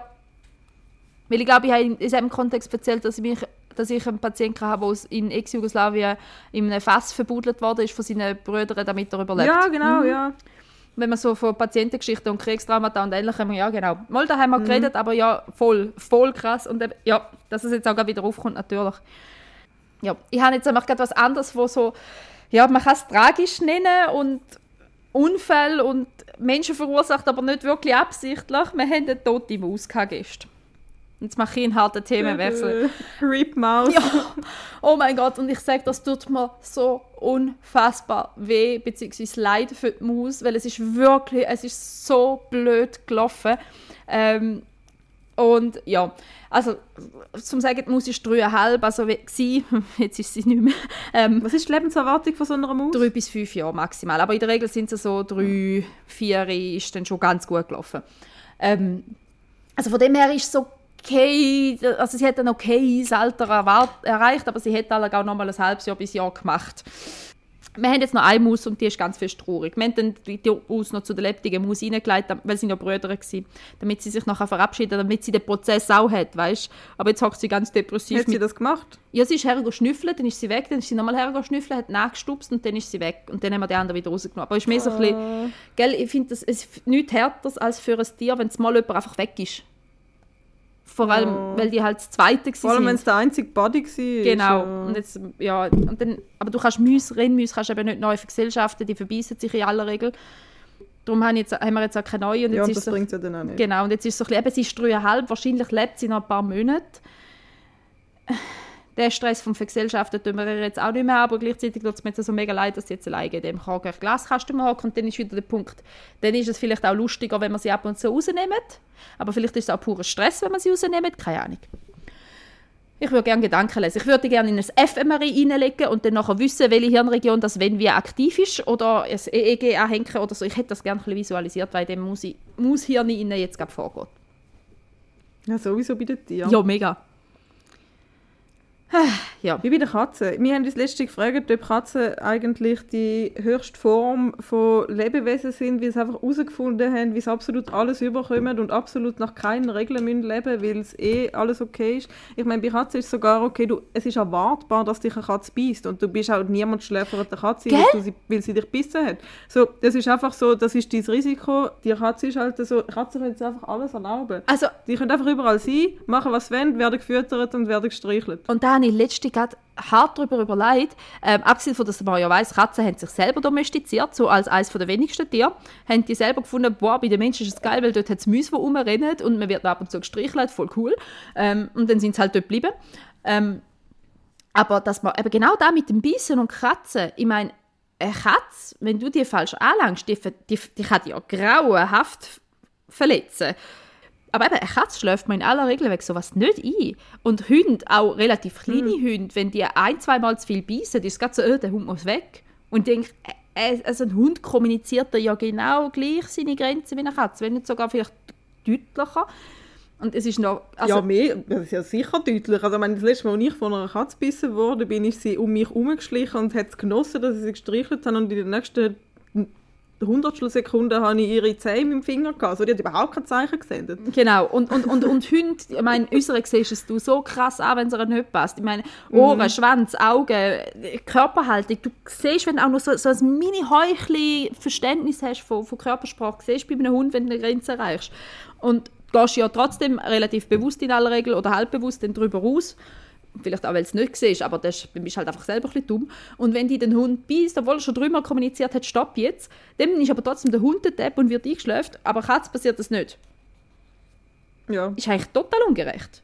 Weil ich glaube, ich habe in diesem Kontext erzählt, dass ich, mich, dass ich einen Patienten hatte, der aus- in Ex-Jugoslawien in einem Fass verbuddelt worden ist von seinen Brüdern, damit er überlebt. Ja, genau, ja. Wenn man so von Patientengeschichten und Kriegstraumata und Ähnlichem, ja genau. Mal, da haben Mhm. wir geredet, aber ja, voll, voll krass. Und eben, ja, dass es jetzt auch gerade wieder aufkommt, natürlich. Ja, ich habe jetzt einfach gerade was anderes, wo so, ja, man kann es tragisch nennen und Unfall und Menschen verursacht, aber nicht wirklich absichtlich. Wir haben eine tote Maus gehabt gestern. Jetzt mache ich einen harten Themenwechsel. Rip Maus. Ja, oh mein Gott, und ich sage, das tut mir so unfassbar weh, beziehungsweise leid für die Maus, weil es ist wirklich, es ist so blöd gelaufen. Ähm, und ja, also zum sagen, die Maus ist dreieinhalb, also wie sie, jetzt ist sie nicht mehr, ähm, Was ist die Lebenserwartung von so einer Maus? drei bis fünf Jahre maximal, aber in der Regel sind sie so drei, vier, ist dann schon ganz gut gelaufen. Ähm, also von dem her ist es so okay, also sie hat ein okayes Alter erwart- erreicht, aber sie hat auch noch mal ein halbes Jahr bis Jahr gemacht. Wir haben jetzt noch eine Maus und die ist ganz fest traurig. Wir haben dann die Maus noch zu der lebendigen Maus reingelegt, weil sie noch Brüder waren, damit sie sich nachher verabschieden, damit sie den Prozess auch hat, weißt? Aber jetzt hockt sie ganz depressiv. Hat sie das gemacht? Ja, sie ist hergeschnüffelt, dann ist sie weg, dann ist sie nochmal hergeschnüffelt, hat nachgestupst und dann ist sie weg. Und dann haben wir die andere wieder rausgenommen. Aber es ist mehr so ein bisschen, gell, ich finde, es ist nichts härter als für ein Tier, wenn es mal jemand einfach weg ist. Vor allem, Oh. weil die halt das Zweite Vor allem, waren. wenn es der einzige Body war. Genau. Ja. Und jetzt, ja, und dann, aber du kannst Mäuse, Rennmäuse kannst du eben nicht neu vergesellschaften, die verbeissen sich in aller Regel. Darum haben, jetzt, haben wir jetzt auch keine neue. Und Ja, jetzt und ist das so, bringt ja dann auch nicht. genau, und jetzt ist es so ein bisschen, eben, sie ist dreieinhalb, wahrscheinlich lebt sie noch ein paar Monate. Den Stress vom Vergesellschaften tun wir ihr jetzt auch nicht mehr, aber gleichzeitig tut es mir jetzt so mega leid, dass sie jetzt alleine in dem Glaskasten hockt. Und dann ist wieder der Punkt, dann ist es vielleicht auch lustiger, wenn man sie ab und zu rausnehmen. Aber vielleicht ist es auch purer Stress, wenn man sie rausnimmt, keine Ahnung. Ich würde gerne Gedanken lesen. Ich würde gerne in ein F M R I reinlegen und dann nachher wissen, welche Hirnregion das wenn wie aktiv ist oder ein E E G anhängen oder so. Ich hätte das gerne ein bisschen visualisiert, weil dem muss ich, muss Hirn innen jetzt gerade vorgeht. Ja, sowieso bei den Tieren. Ja, mega. Ja. Wie bei den Katzen. Wir haben uns letztens gefragt, ob Katzen eigentlich die höchste Form von Lebewesen sind, weil sie einfach herausgefunden haben, wie sie absolut alles überkommen und absolut nach keinen Regeln müssen leben, weil es eh alles okay ist. Ich meine, bei Katzen ist es sogar okay, du, es ist erwartbar, dass dich eine Katze beißt und du bist auch niemand schläfert der Katze, weil, du sie, weil sie dich gebissen hat. So, das ist einfach so, das ist dein Risiko. Die Katze ist halt so, Katzen können sich einfach alles erlauben. Also, Die können einfach überall sein, machen was sie wollen, werden gefüttert und werden gestreichelt. und da habe ich letztens gerade hart darüber überlegt, ähm, abgesehen davon, dass man ja weiss, Katzen haben sich selber domestiziert, so als eines der wenigsten Tiere, haben die selber gefunden, boah, bei den Menschen ist es geil, weil dort hat es Mäuse, die rumrennen und man wird ab und zu gestreichelt, voll cool. Ähm, und dann sind sie halt dort geblieben. Ähm, aber dass man eben genau da mit dem Bissen und Kratzen, ich meine, eine Katze, wenn du die falsch anlangst, die, die, die kann dich ja grauenhaft verletzen. aber eben, eine Katze schläft man in aller Regel weg sowas nicht ein. Und Hunde, auch relativ kleine mhm. Hunde, wenn die ein-, zweimal zu viel beißen, ist es gerade so, oh, der Hund muss weg. Und ich denke, äh, also ein Hund kommuniziert ja genau gleich seine Grenzen wie eine Katze, wenn nicht sogar vielleicht deutlicher. Und es ist noch... Also, ja, mehr, das ist ja sicher deutlich. Also, ich meine, das letzte Mal, als ich von einer Katze gebissen wurde, bin ich sie um mich herumgeschlichen und hat es genossen, dass ich sie gestreichelt habe. Und in den nächsten hundertstel Sekunden hatte ich ihre Zähne im Finger gehabt. Also, die hat überhaupt kein Zeichen gesendet. Genau. Und, und, und, und Hunde, ich meine, unsere siehst es du so krass an, wenn es ihr nicht passt. Ich meine, Ohren, mhm. Schwanz, Augen, Körperhaltung. Du siehst, wenn du auch noch so, so ein mini-Heuchli Verständnis hast von, von Körpersprache, siehst du bei einem Hund, wenn du eine Grenze erreichst. Und du gehst ja trotzdem relativ bewusst in aller Regel oder halbbewusst darüber raus. Vielleicht auch, weil du es nicht siehst, aber das bist halt einfach selber ein bisschen dumm. Und wenn die den Hund beißt, obwohl er schon dreimal kommuniziert hat, stopp jetzt, dann ist aber trotzdem der Hund der Depp und wird eingeschläft, aber Katze passiert das nicht. Ja. Ist eigentlich total ungerecht.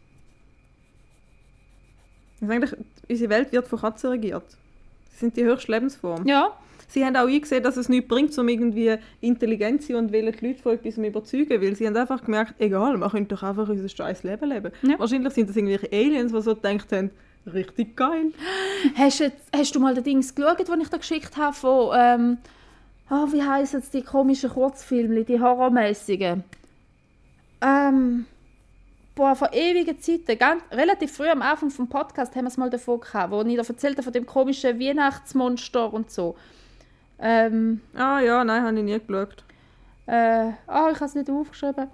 Also eigentlich, unsere Welt wird von Katzen regiert. Sie sind die höchste Lebensform. Ja. Sie haben auch eingesehen, dass es nichts bringt, um irgendwie intelligent zu sein und wollen die Leute von etwas überzeugen, weil sie haben einfach gemerkt, egal, man könnte doch einfach unser scheiß Leben leben. Ja. Wahrscheinlich sind das irgendwelche Aliens, die so gedacht haben, richtig geil. Hast, jetzt, hast du mal den Dings geschaut, den ich da geschickt habe, von, ähm, oh, wie heissen jetzt die komischen Kurzfilme, die horrormäßigen? Ähm, boah, vor ewigen Zeiten, ganz, relativ früh am Anfang vom Podcast haben wir es mal davon gehabt, wo ich da erzählt habe von dem komischen Weihnachtsmonster und so. Ähm, ah ja, nein, habe ich nie geschaut. Äh, ah, ich habe es nicht aufgeschrieben.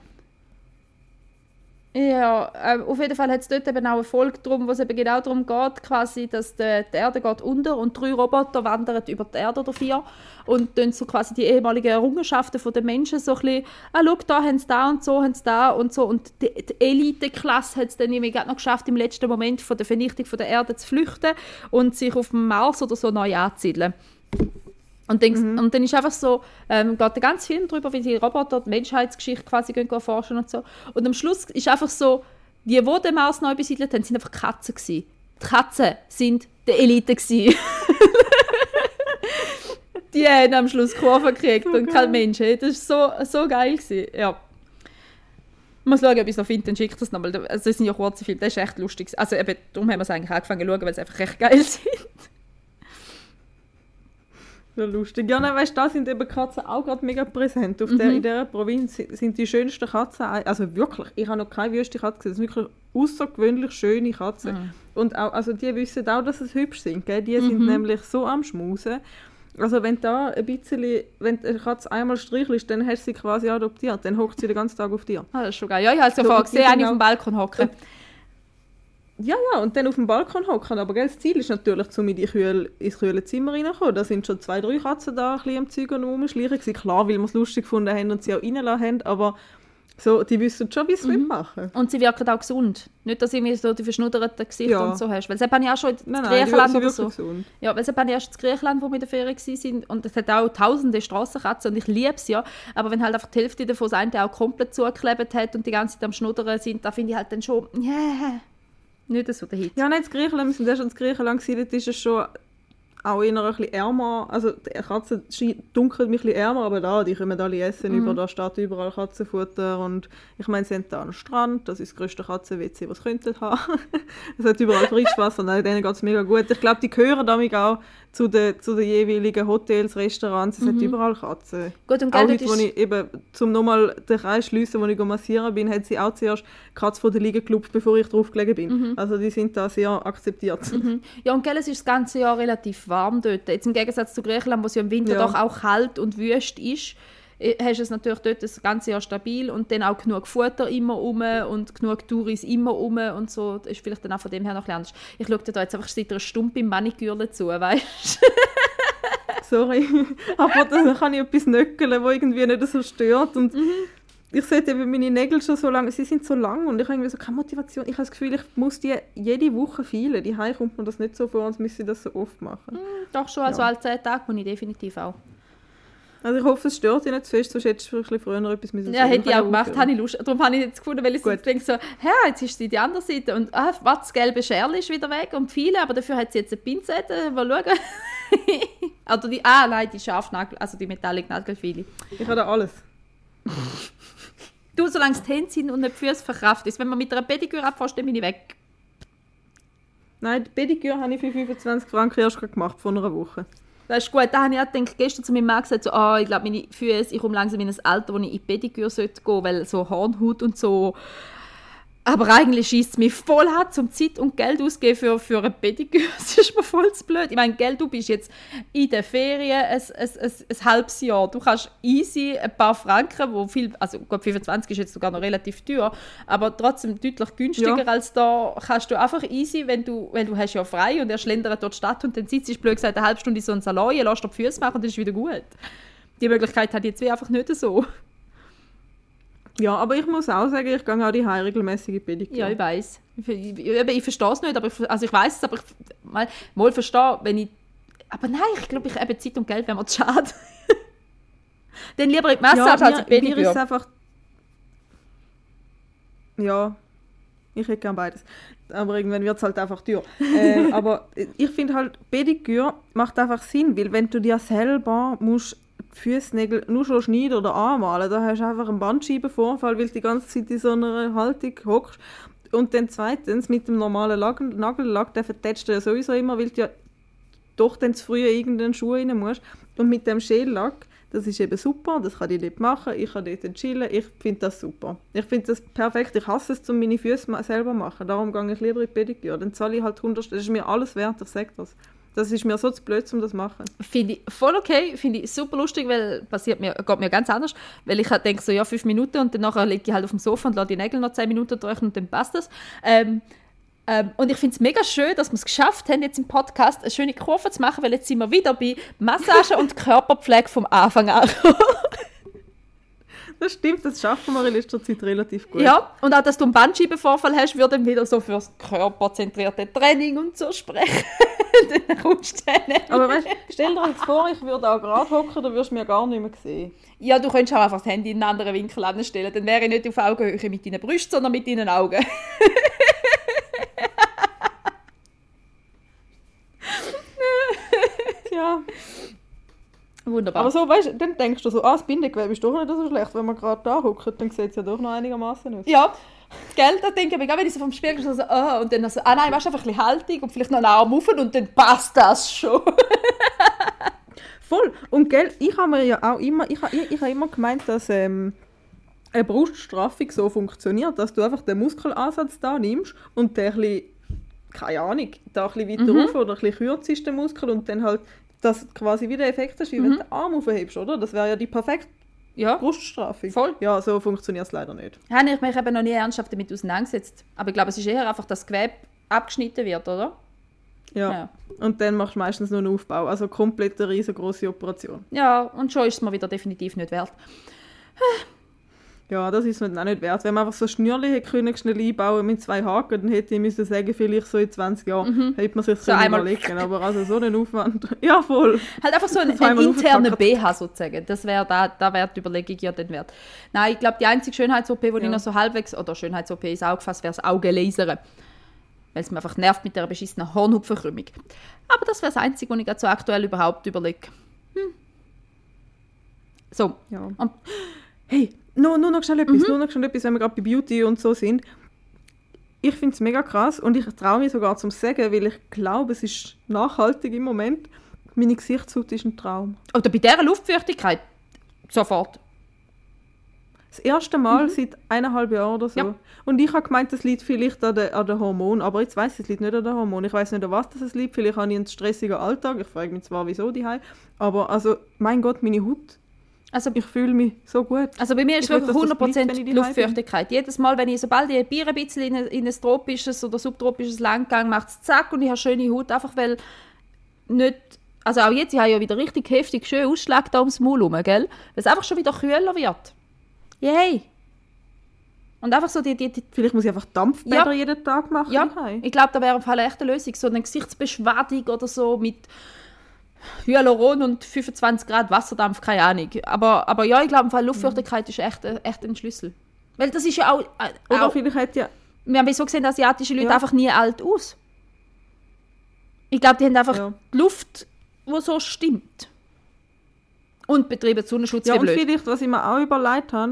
Ja, äh, auf jeden Fall hat es dort eben auch eine Folge drum, wo es eben genau darum geht, quasi, dass die, die Erde geht unter und drei Roboter wandern über die Erde oder vier und dann so quasi die ehemaligen Errungenschaften der Menschen so ein bisschen, ah, schau, da haben sie da und so haben sie da und so und die, die Elite-Klasse hat es dann irgendwie gerade noch geschafft, im letzten Moment von der Vernichtung von der Erde zu flüchten und sich auf dem Mars oder so neu anzusiedeln. Und dann, mhm. und dann ist einfach so, ähm, geht der ganze Film darüber, wie die Roboter die Menschheitsgeschichte quasi gehen erforschen und so. Und am Schluss ist einfach so, die, die den Mars neu besiedelt haben, sind einfach Katzen gewesen. Die Katzen sind die Elite gewesen. Die haben am Schluss Kurven gekriegt so und kein Mensch. Das war so, so geil gewesen. Ja. Ich muss schauen, ob ich es noch finde, dann schicke ich das nochmal. Also, das sind ja kurze Filme, das ist echt lustig. Also eben, darum haben wir es eigentlich angefangen zu schauen, weil es einfach echt geil sind. So lustig. Ja, nein, weißt du, da sind eben Katzen auch gerade mega präsent. Auf Mhm. der, in dieser Provinz sind die schönsten Katzen, also wirklich, ich habe noch keine wüste Katze gesehen, das sind wirklich außergewöhnlich schöne Katzen. Mhm. Und auch, also die wissen auch, dass sie hübsch sind, gell? Die sind Mhm. nämlich so am Schmusen. Also wenn da ein bisschen, wenn die Katze einmal streichelst, dann hast du sie quasi adoptiert, dann hockt sie den ganzen Tag auf dir. Ah, das ist schon geil. Ja, ich habe es ja So, vorher die gesehen, sind eine auf dem auch- Balkon hocken. Ja, ja, und dann auf dem Balkon hocken. Aber gell, das Ziel ist natürlich, um in die Kühl, ins kühle Zimmer reinzukommen. Da sind schon zwei, drei Katzen da ein bisschen am Zeug und rumschleichen gewesen. Klar, weil wir es lustig gefunden haben und sie auch reingelassen haben, aber so, die wissen schon, wie sie Mhm. es machen. Und sie wirken auch gesund. Nicht, dass du irgendwie so die verschnudderten Gesichter Ja. und so hast. Weil das habe ich auch schon in Nein, nein, die Griechenland sind oder so. wirklich gesund. Ja, weil das habe ich erst in Griechenland, wo wir in der Ferien waren. Und es hat auch tausende Strassenkatzen und ich liebe es ja. Aber wenn halt einfach die Hälfte davon das eine auch komplett zugeklebt hat und die ganze Zeit am Schnuddern sind, da finde ich halt dann schon, yeah, nicht so der Hit. Ja, nein, in Griechenland, wir sind erst in Griechenland gewesen, dort ist es schon auch eher ein bisschen ärmer. Also die Katzen scheint- dunkeln mich ein bisschen ärmer, aber da, die können alle essen, Mhm. über, da steht überall Katzenfutter und ich meine, sie haben da einen Strand, das ist das grösste Katzen-W C, was sie könnten haben. Es hat überall Frischwasser, nein, denen geht es mega gut. Ich glaube, die gehören damit auch zu den, zu den jeweiligen Hotels, Restaurants, es hat überall Katzen. Gut, und Auch gell, heute, dort wo ist- ich eben, zum nochmal den Kreis schliessen, wo ich massieren bin, hat sie auch zuerst die Katze von der Liege gelupft, bevor ich drauf gelegen bin. Also die sind da sehr akzeptiert. Mhm. Ja, und gell, es ist das ganze Jahr relativ warm dort. Jetzt im Gegensatz zu Griechenland, wo es ja im Winter Ja. doch auch kalt und wüst ist, äh, hast du es natürlich dort das ganze Jahr stabil und dann auch genug Futter immer rum und genug Touris immer rum und so. Das ist vielleicht dann auch von dem her noch ein bisschen anders. Ich schaue dir da jetzt einfach seit einer Stunde beim Maniküre zu, weißt du? Sorry. Aber dann kann ich etwas nöckeln, das irgendwie nicht so stört. Und ich sehe eben meine Nägel schon so lange, sie sind so lang und ich habe irgendwie so keine Motivation. Ich habe das Gefühl, ich muss die jede Woche feilen. Die Heim kommt mir das nicht so vor, als müsste ich das so oft machen. Doch schon, also Ja. alle zehn Tage muss ich definitiv auch. Also ich hoffe, es stört dich nicht zu fest, sonst hättest du ein bisschen früher etwas müssen Ja, sagen. hätte ich kann auch gemacht, aufhören. habe ich Lust. Darum habe ich jetzt gefunden, weil ich so Gut. denke so, hä, jetzt ist sie die andere Seite und ah, was, das gelbe Scherli ist wieder weg und viele, aber dafür hat sie jetzt eine Pinzette, mal schauen. Oder die, ah nein, die Scharfnagel, also die Metallic-Nagelfeile. Ich habe da alles. Du, solange es die Hände sind und nicht die Füße verkraft ist. Wenn man mit einer Pediküre abfasst, dann bin ich weg. Nein, die Pediküre habe ich für fünfundzwanzig Franken erst gerade gemacht, vor einer Woche. Das ist gut. Da habe ich auch gedacht, gestern zu meinem Mann gesagt, so, oh, ich glaube, meine Füße, ich komme langsam in ein Alter, wo ich in die Pediküre sollte gehen, weil so Hornhaut und so. Aber eigentlich scheisst es mich voll an, um Zeit und Geld auszugeben für, für eine Pediküre. Das ist mir voll zu blöd. Ich meine, Gell, du bist jetzt in den Ferien ein, ein, ein, ein halbes Jahr. Du kannst easy ein paar Franken, wo viel, also gut, fünfundzwanzig ist jetzt sogar noch relativ teuer, aber trotzdem deutlich günstiger ja. als da, kannst du einfach easy, wenn du, weil du hast ja frei und er schlendert dort die Stadt und dann sitzt du blöd gesagt eine halbe Stunde in so einem Salon, lässt dir die Füße machen und dann ist wieder gut. Die Möglichkeit hat jetzt wie einfach nicht so. Ja, aber ich muss auch sagen, ich gehe auch die Heim regelmäßige Pediküre. Ja, ich weiss. Ich, ich, ich, ich verstehe es nicht, aber ich, also ich weiss es, aber ich mal, mal verstehe, wenn ich... Aber nein, ich glaube, ich habe Zeit und Geld, wenn mir zu schade. Dann lieber in die Massage ja, als in die Pediküre. Mir ist einfach... Ja, ich hätte gerne beides. Aber irgendwann wird es halt einfach teuer. äh, aber ich finde halt, Pediküre macht einfach Sinn, weil wenn du dir selber musst die Fußnägel nur schon schneiden oder anmalen, da hast du einfach einen Bandscheibenvorfall, weil du die ganze Zeit in so einer Haltung hockst. Und dann zweitens, mit dem normalen Lag- Nagellack, den vertätschst du ja sowieso immer, weil du ja doch dann zu früh in irgendeinen Schuh rein musst. Und mit dem Schellack, das ist eben super, das kann ich nicht machen, ich kann dort chillen, ich finde das super. Ich finde das perfekt, ich hasse es, um meine Füße selber zu machen, darum gehe ich lieber in die Pediküre. Dann zahle ich halt hundert, das ist mir alles wert, ich sage das. Das ist mir so zu blöd, um das zu machen. Finde ich voll okay, finde ich super lustig, weil passiert mir, geht mir ganz anders. Weil ich halt denke so, ja, fünf Minuten und dann nachher liege ich halt auf dem Sofa und lasse die Nägel noch zehn Minuten trocknen und dann passt das. Ähm, ähm, und ich finde es mega schön, dass wir es geschafft haben, jetzt im Podcast eine schöne Kurve zu machen, weil jetzt sind wir wieder bei Massage und Körperpflege vom Anfang an. Das stimmt, das schaffen wir in letzter Zeit relativ gut. Ja, und auch, dass du einen Bandscheibenvorfall hast, würde dann wieder so für das körperzentrierte Training und so sprechen. Dann kommst du dann. Aber weißt, stell dir jetzt vor, ich würde auch gerade hocken, dann würdest du mich gar nicht mehr sehen. Ja, du könntest auch einfach das Handy in einen anderen Winkel anstellen. Dann wäre ich nicht auf Augenhöhe mit deinen Brüsten, sondern mit deinen Augen. Ja. Wunderbar. Aber so, weißt, dann denkst du so, ah, das Bindegewebe ist doch nicht so schlecht, wenn man gerade da hockt, dann sieht es ja doch noch einigermaßen aus. Ja, gell, da denke ich mir, wenn ich so vom Spiegel so, oh, und dann so, ah nein, weißt du, einfach ein bisschen Haltung und vielleicht noch einen Arm auf und dann passt das schon. Voll. Und gell, ich habe mir ja auch immer, ich habe ich, ich hab immer gemeint, dass ähm, eine Bruststraffung so funktioniert, dass du einfach den Muskelansatz da nimmst und der ein bisschen, keine Ahnung, da ein bisschen weiter Mhm. rauf oder ein bisschen kürzer ist der Muskel und dann halt das quasi wieder Effekt hast, wie wenn Mhm. du den Arm aufhebst, oder? Das wäre ja die perfekte Ja, Bruststraffung. voll. Ja, so funktioniert es leider nicht. Habe ich mich eben noch nie ernsthaft damit auseinandergesetzt. Aber ich glaube, es ist eher einfach, dass das Gewebe abgeschnitten wird, oder? Ja. Ja. Und dann machst du meistens nur einen Aufbau, also komplett eine riesengroße Operation. Ja, und schon ist es mir wieder definitiv nicht wert. Ja, das ist mir dann auch nicht wert. Wenn man einfach so Schnürchen hätte können, schnell einbauen mit zwei Haken, dann hätte ich müssen sagen, vielleicht so in zwanzig Jahren Mhm. hätte man sich So so einmal- überlegen. Aber also so einen Aufwand. Ja, voll. Halt einfach so ein, ein Zweimal interner aufgepackt. B H sozusagen. Das wäre da, da wäre die Überlegung ja dann wert. Nein, ich glaube, die einzige Schönheits-O P, die Ja. ich noch so halbwegs, oder Schönheits-O P ins Auge fasse, wäre das Augenlasern. Weil es mir einfach nervt mit dieser beschissenen Hornhautverkrümmung. Aber das wäre das Einzige, was ich gerade so aktuell überhaupt überlege. Hm. So. Ja. Und, Hey, nur, nur noch schnell etwas, Mhm. nur noch schnell etwas, wenn wir gerade bei Beauty und so sind. Ich finde es mega krass und ich traue mich sogar zum Sagen, weil ich glaube, es ist nachhaltig im Moment. Meine Gesichtshaut ist ein Traum. oder bei dieser Luftfeuchtigkeit sofort. Das erste Mal seit eineinhalb Jahren oder so. Ja. Und ich habe gemeint, das liegt vielleicht an den, an den Hormonen, aber jetzt weiss ich, es liegt nicht an den Hormonen. Ich weiss nicht, an was das es liegt. Vielleicht habe ich einen stressigen Alltag. Ich frage mich zwar, wieso die Hause. Aber also, mein Gott, meine Haut. Also, Ich fühle mich so gut. also bei mir ist Ich will, wirklich dass das hundert Prozent bleibt, wenn ich die daheim bin. Luftfeuchtigkeit. Jedes Mal, wenn ich, sobald ich ein Bier ein bisschen in ein, in ein tropisches oder subtropisches Land gehe, macht es zack und ich habe schöne Haut. Einfach weil nicht, also auch jetzt, ich habe ja wieder richtig heftig schön Ausschlag da ums Maul herum, gell? Weil es einfach schon wieder kühler wird. Yay! Und einfach so die, die, die Vielleicht muss ich einfach Dampfbäder Ja. jeden Tag machen. ja, daheim. ich glaube, da wäre auf jeden Fall echt eine Lösung. So eine Gesichtsbeschwadung oder so mit Hyaluron und fünfundzwanzig Grad Wasserdampf, keine Ahnung. Aber, aber ja, ich glaube, im Fall Luftfeuchtigkeit ist echt, äh, echt ein Schlüssel. Weil das ist ja auch, äh, Oder auch vielleicht hat ja... wir haben so gesehen, asiatische Leute Ja. einfach nie alt aus. Ich glaube, die haben einfach Ja. die Luft, die so stimmt. Und betreiben Sonnenschutz Ja, wie und blöd. vielleicht, was ich mir auch überlegt habe,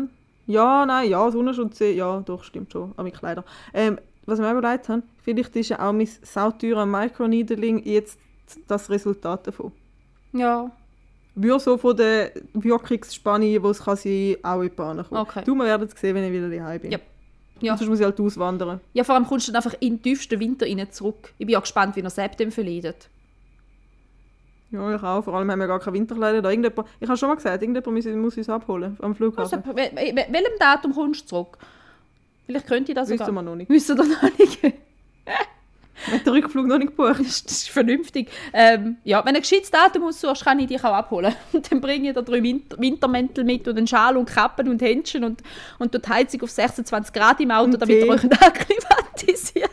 Ja, nein, ja, Sonnenschutz, ja, doch, stimmt schon, an meine Kleider. Ähm, was wir auch überlegt haben, vielleicht ist ja auch mein sauteure Microneedling jetzt das Resultat davon. Ja. Würde so von der Wirkungsspanne, die es kann sein, auch in die Bahn kommen. Okay. Du, wir werden es sehen, wenn ich wieder daheim bin. Ja. Ja. Und sonst muss ich halt auswandern. Ja, vor allem kommst du dann einfach in den tiefsten Winter rein zurück. Ich bin ja gespannt, wie er selbst dem verleidet. Ja, ich auch. Vor allem haben wir gar keine Winterkleider da. Irgendjemand, ich habe schon mal gesagt, irgendjemand muss, muss uns abholen am Flughafen. Also, wel- wel- welchem Datum kommst du zurück? Vielleicht könnte ich das sogar. Wissen wir noch nicht. Wissen wir noch nicht. Hat der Rückflug noch nicht gebucht? Das ist, das ist vernünftig. Ähm, ja, wenn du ein gescheites Datum aussuchst, kann ich dich auch abholen. Und dann bringe ich dir drei Winter- Wintermäntel mit und einen Schal und Kappen und Händchen und, und die Heizung auf sechsundzwanzig Grad im Auto, Und damit ihr Tee. euch akklimatisieren.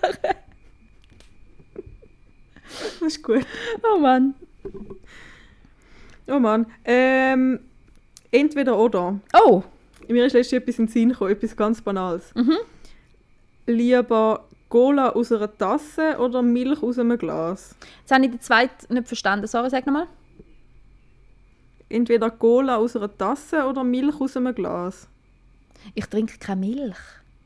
Das ist gut. Oh Mann. Oh Mann. Ähm, entweder oder. Oh. Mir ist letztens etwas in den Sinn gekommen, etwas ganz Banales. Mhm. Lieber Cola aus einer Tasse oder Milch aus einem Glas? Jetzt habe ich die zweite nicht verstanden. Sorry, sag nochmal. Entweder Cola aus einer Tasse oder Milch aus einem Glas. Ich trinke keine Milch.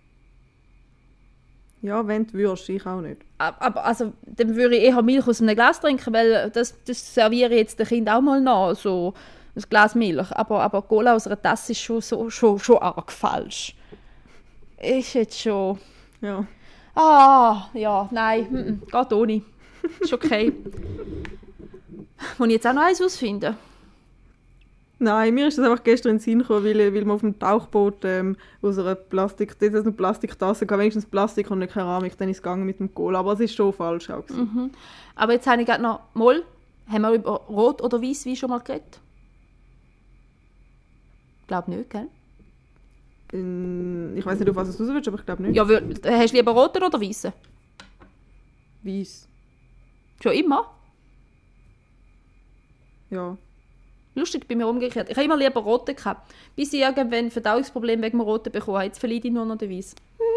Ja, wenn du würdest, ich auch nicht. Ab- Aber also, dann würde ich eher Milch aus einem Glas trinken, weil das, das serviere ich jetzt den Kindern auch mal nach, so ein Glas Milch. Aber, aber Cola aus einer Tasse ist schon, so, schon, schon arg falsch. Ist jetzt schon... Ja. Ah, ja, nein, mm, mm, geht ohne. Ist okay. Muss ich jetzt auch noch eins ausfinden? Nein, mir ist das einfach gestern in den Sinn gekommen, weil, weil wir auf dem Tauchboot ähm, aus einer Plastik, das ist eine Plastiktasse, gab, wenigstens Plastik und nicht Keramik, dann ist es gegangen mit dem Cola, aber es ist schon falsch auch gewesen. Mhm. Aber jetzt habe ich gerade noch... Mal, haben wir über Rot- oder Weißwein schon mal geredet? Ich glaube nicht, gell? In, ich weiß nicht, auf was es raus willst, aber ich glaube nicht. Ja, wür- hast du lieber roten oder weißen? Weiss. Schon immer? Ja. Lustig, bei mir umgekehrt. Ich habe immer lieber rote gehabt. Bis ich irgendwann Verdauungsprobleme wegen dem roten bekommen habe. Jetzt verliere ich nur noch den Weiss.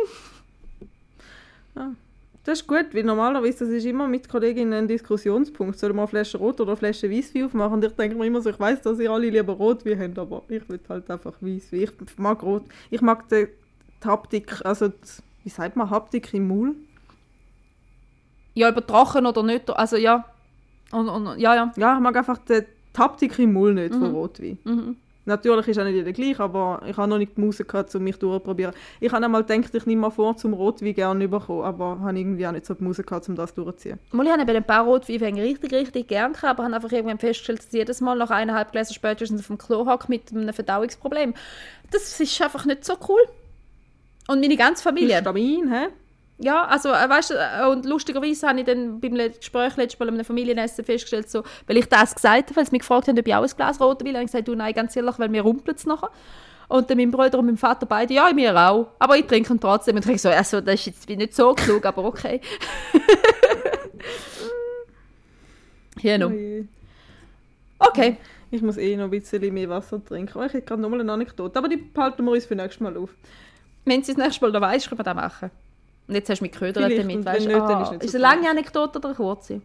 Ah. Das ist gut, weil normalerweise das ist immer mit Kolleginnen ein Diskussionspunkt. Sollen wir eine Flasche Rot oder eine Flasche Weisswein aufmachen? Und ich denke mir immer so, ich weiss, dass ihr alle lieber Rotwein habt, aber ich will halt einfach Weisswein. Ich mag Rot. Ich mag die, die Haptik, also die, wie sagt man, Haptik im Maul? Ja, über trocken oder nicht. Also ja. Und, und, ja, ja. Ja, ich mag einfach die, die Haptik im Maul nicht von Mhm. Rotwein. Mhm. Natürlich ist auch nicht jeder gleich, aber ich habe noch nicht die Muße gehabt, um mich durchzuprobieren. Ich habe einmal gedacht, ich nehme mal vor, zum Rotwein gerne überkommen, aber habe irgendwie auch nicht so die Muße gehabt, um das durchzuziehen. Mal, ich habe eben ein paar Rotwein richtig, richtig gern gehabt, aber habe einfach irgendwann festgestellt, dass ich jedes Mal nach eineinhalb Gläser spätestens auf dem Klo hocke mit einem Verdauungsproblem. Das ist einfach nicht so cool. Und meine ganze Familie. Histamin, hä? Ja, also äh, weißt du, äh, und lustigerweise habe ich dann beim Le- Gespräch letztes Mal an einem Familienessen festgestellt, so, weil ich das gesagt habe, weil sie mich gefragt haben, ob ich auch ein Glas Rotwein will, habe ich gesagt, du, nein, ganz ehrlich, weil mir rumpelt es nachher. Und dann mein Bruder und mein Vater beide, ja, mir auch. Aber ich trinke ihn trotzdem. Und ich so, also, das ist jetzt nicht so klug, aber okay. Hier noch. Ui. Okay. Ich muss eh noch ein bisschen mehr Wasser trinken. Oh, ich hätte gerade nochmal eine Anekdote, aber die behalten wir uns für nächstes Mal auf. Wenn sie das nächste Mal da weiss, können wir das machen. Und jetzt hast du mich geködert Vielleicht, damit, und weißt wenn du. nicht, dann Ah, ist nicht so ist eine lange Anekdote oder eine kurze?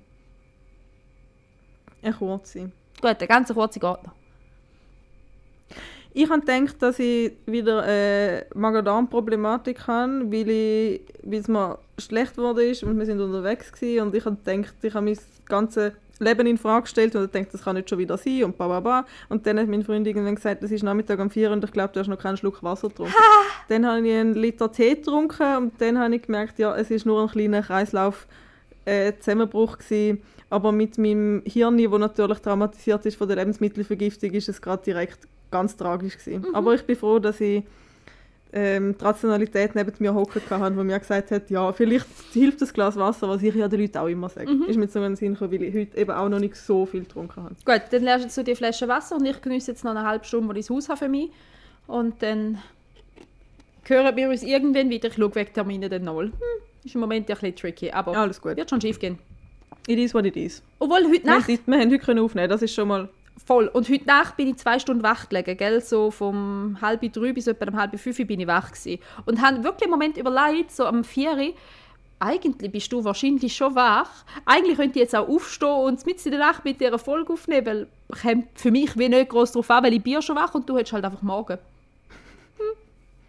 Eine kurze. Gut, eine ganz kurze geht noch. Ich habe gedacht, dass ich wieder eine Magen-Darm-Problematik habe, weil, ich, weil es mir schlecht geworden ist und wir sind unterwegs waren. Und ich habe gedacht, ich habe mein ganzes Leben in Frage gestellt und gedacht, das kann nicht schon wieder sein und bla bla bla. Und dann hat mein Freund irgendwann gesagt, es ist Nachmittag um vier und ich glaube, du hast noch keinen Schluck Wasser getrunken. Dann habe ich einen Liter Tee getrunken und dann habe ich gemerkt, ja, es ist nur ein kleiner Kreislauf äh, Zusammenbruch gewesen. Aber mit meinem Hirn, das natürlich traumatisiert ist von der Lebensmittelvergiftung, ist es gerade direkt ganz tragisch gewesen. Mhm. Aber ich bin froh, dass ich ähm, die Rationalität neben mir hocken hatte, wo mir gesagt hat, ja, vielleicht hilft das Glas Wasser, was ich ja den Leuten auch immer sage. Mhm. Ist mir so in den Sinn gekommen, weil ich heute eben auch noch nicht so viel getrunken habe. Gut, dann lernst du die Flasche Wasser und ich genieße jetzt noch eine halbe Stunde, wo ich das Haus habe für mich. Und dann hören wir uns irgendwann wieder. Ich schaue wegen Termine dann nochmal. Hm, ist im Moment ja ein bisschen tricky, aber Ja, alles gut. wird schon schief gehen. It is what it is. Obwohl, heute Wir, Nacht... wir haben heute können aufnehmen, das ist schon mal... Voll. Und heute Nacht bin ich zwei Stunden wach gelegen, gell? So vom halb drei bis etwa um halb fünf bin ich wach gewesen. Und habe wirklich einen Moment überlegt, so am vier, eigentlich bist du wahrscheinlich schon wach. Eigentlich könnte ich jetzt auch aufstehen und mitten in der Nacht mit dieser Folge aufnehmen, weil kommt für mich wie nicht gross drauf an, weil ich bin ja schon wach und du hättest halt einfach morgen. Hm.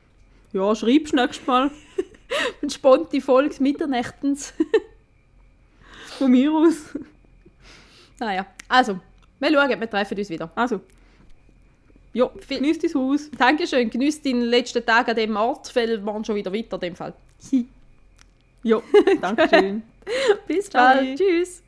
Ja, schreibst du nächstes Mal. Eine sponti Folge Mitternachtens. Von mir aus. Naja, also, wir schauen, wir treffen uns wieder. Also. Ja, genieß dein Haus. Dankeschön, genieß deinen letzten Tag an diesem Ort, weil wir schon wieder weiter in dem Fall. Ja, danke schön. Bis Ciao. bald, tschüss.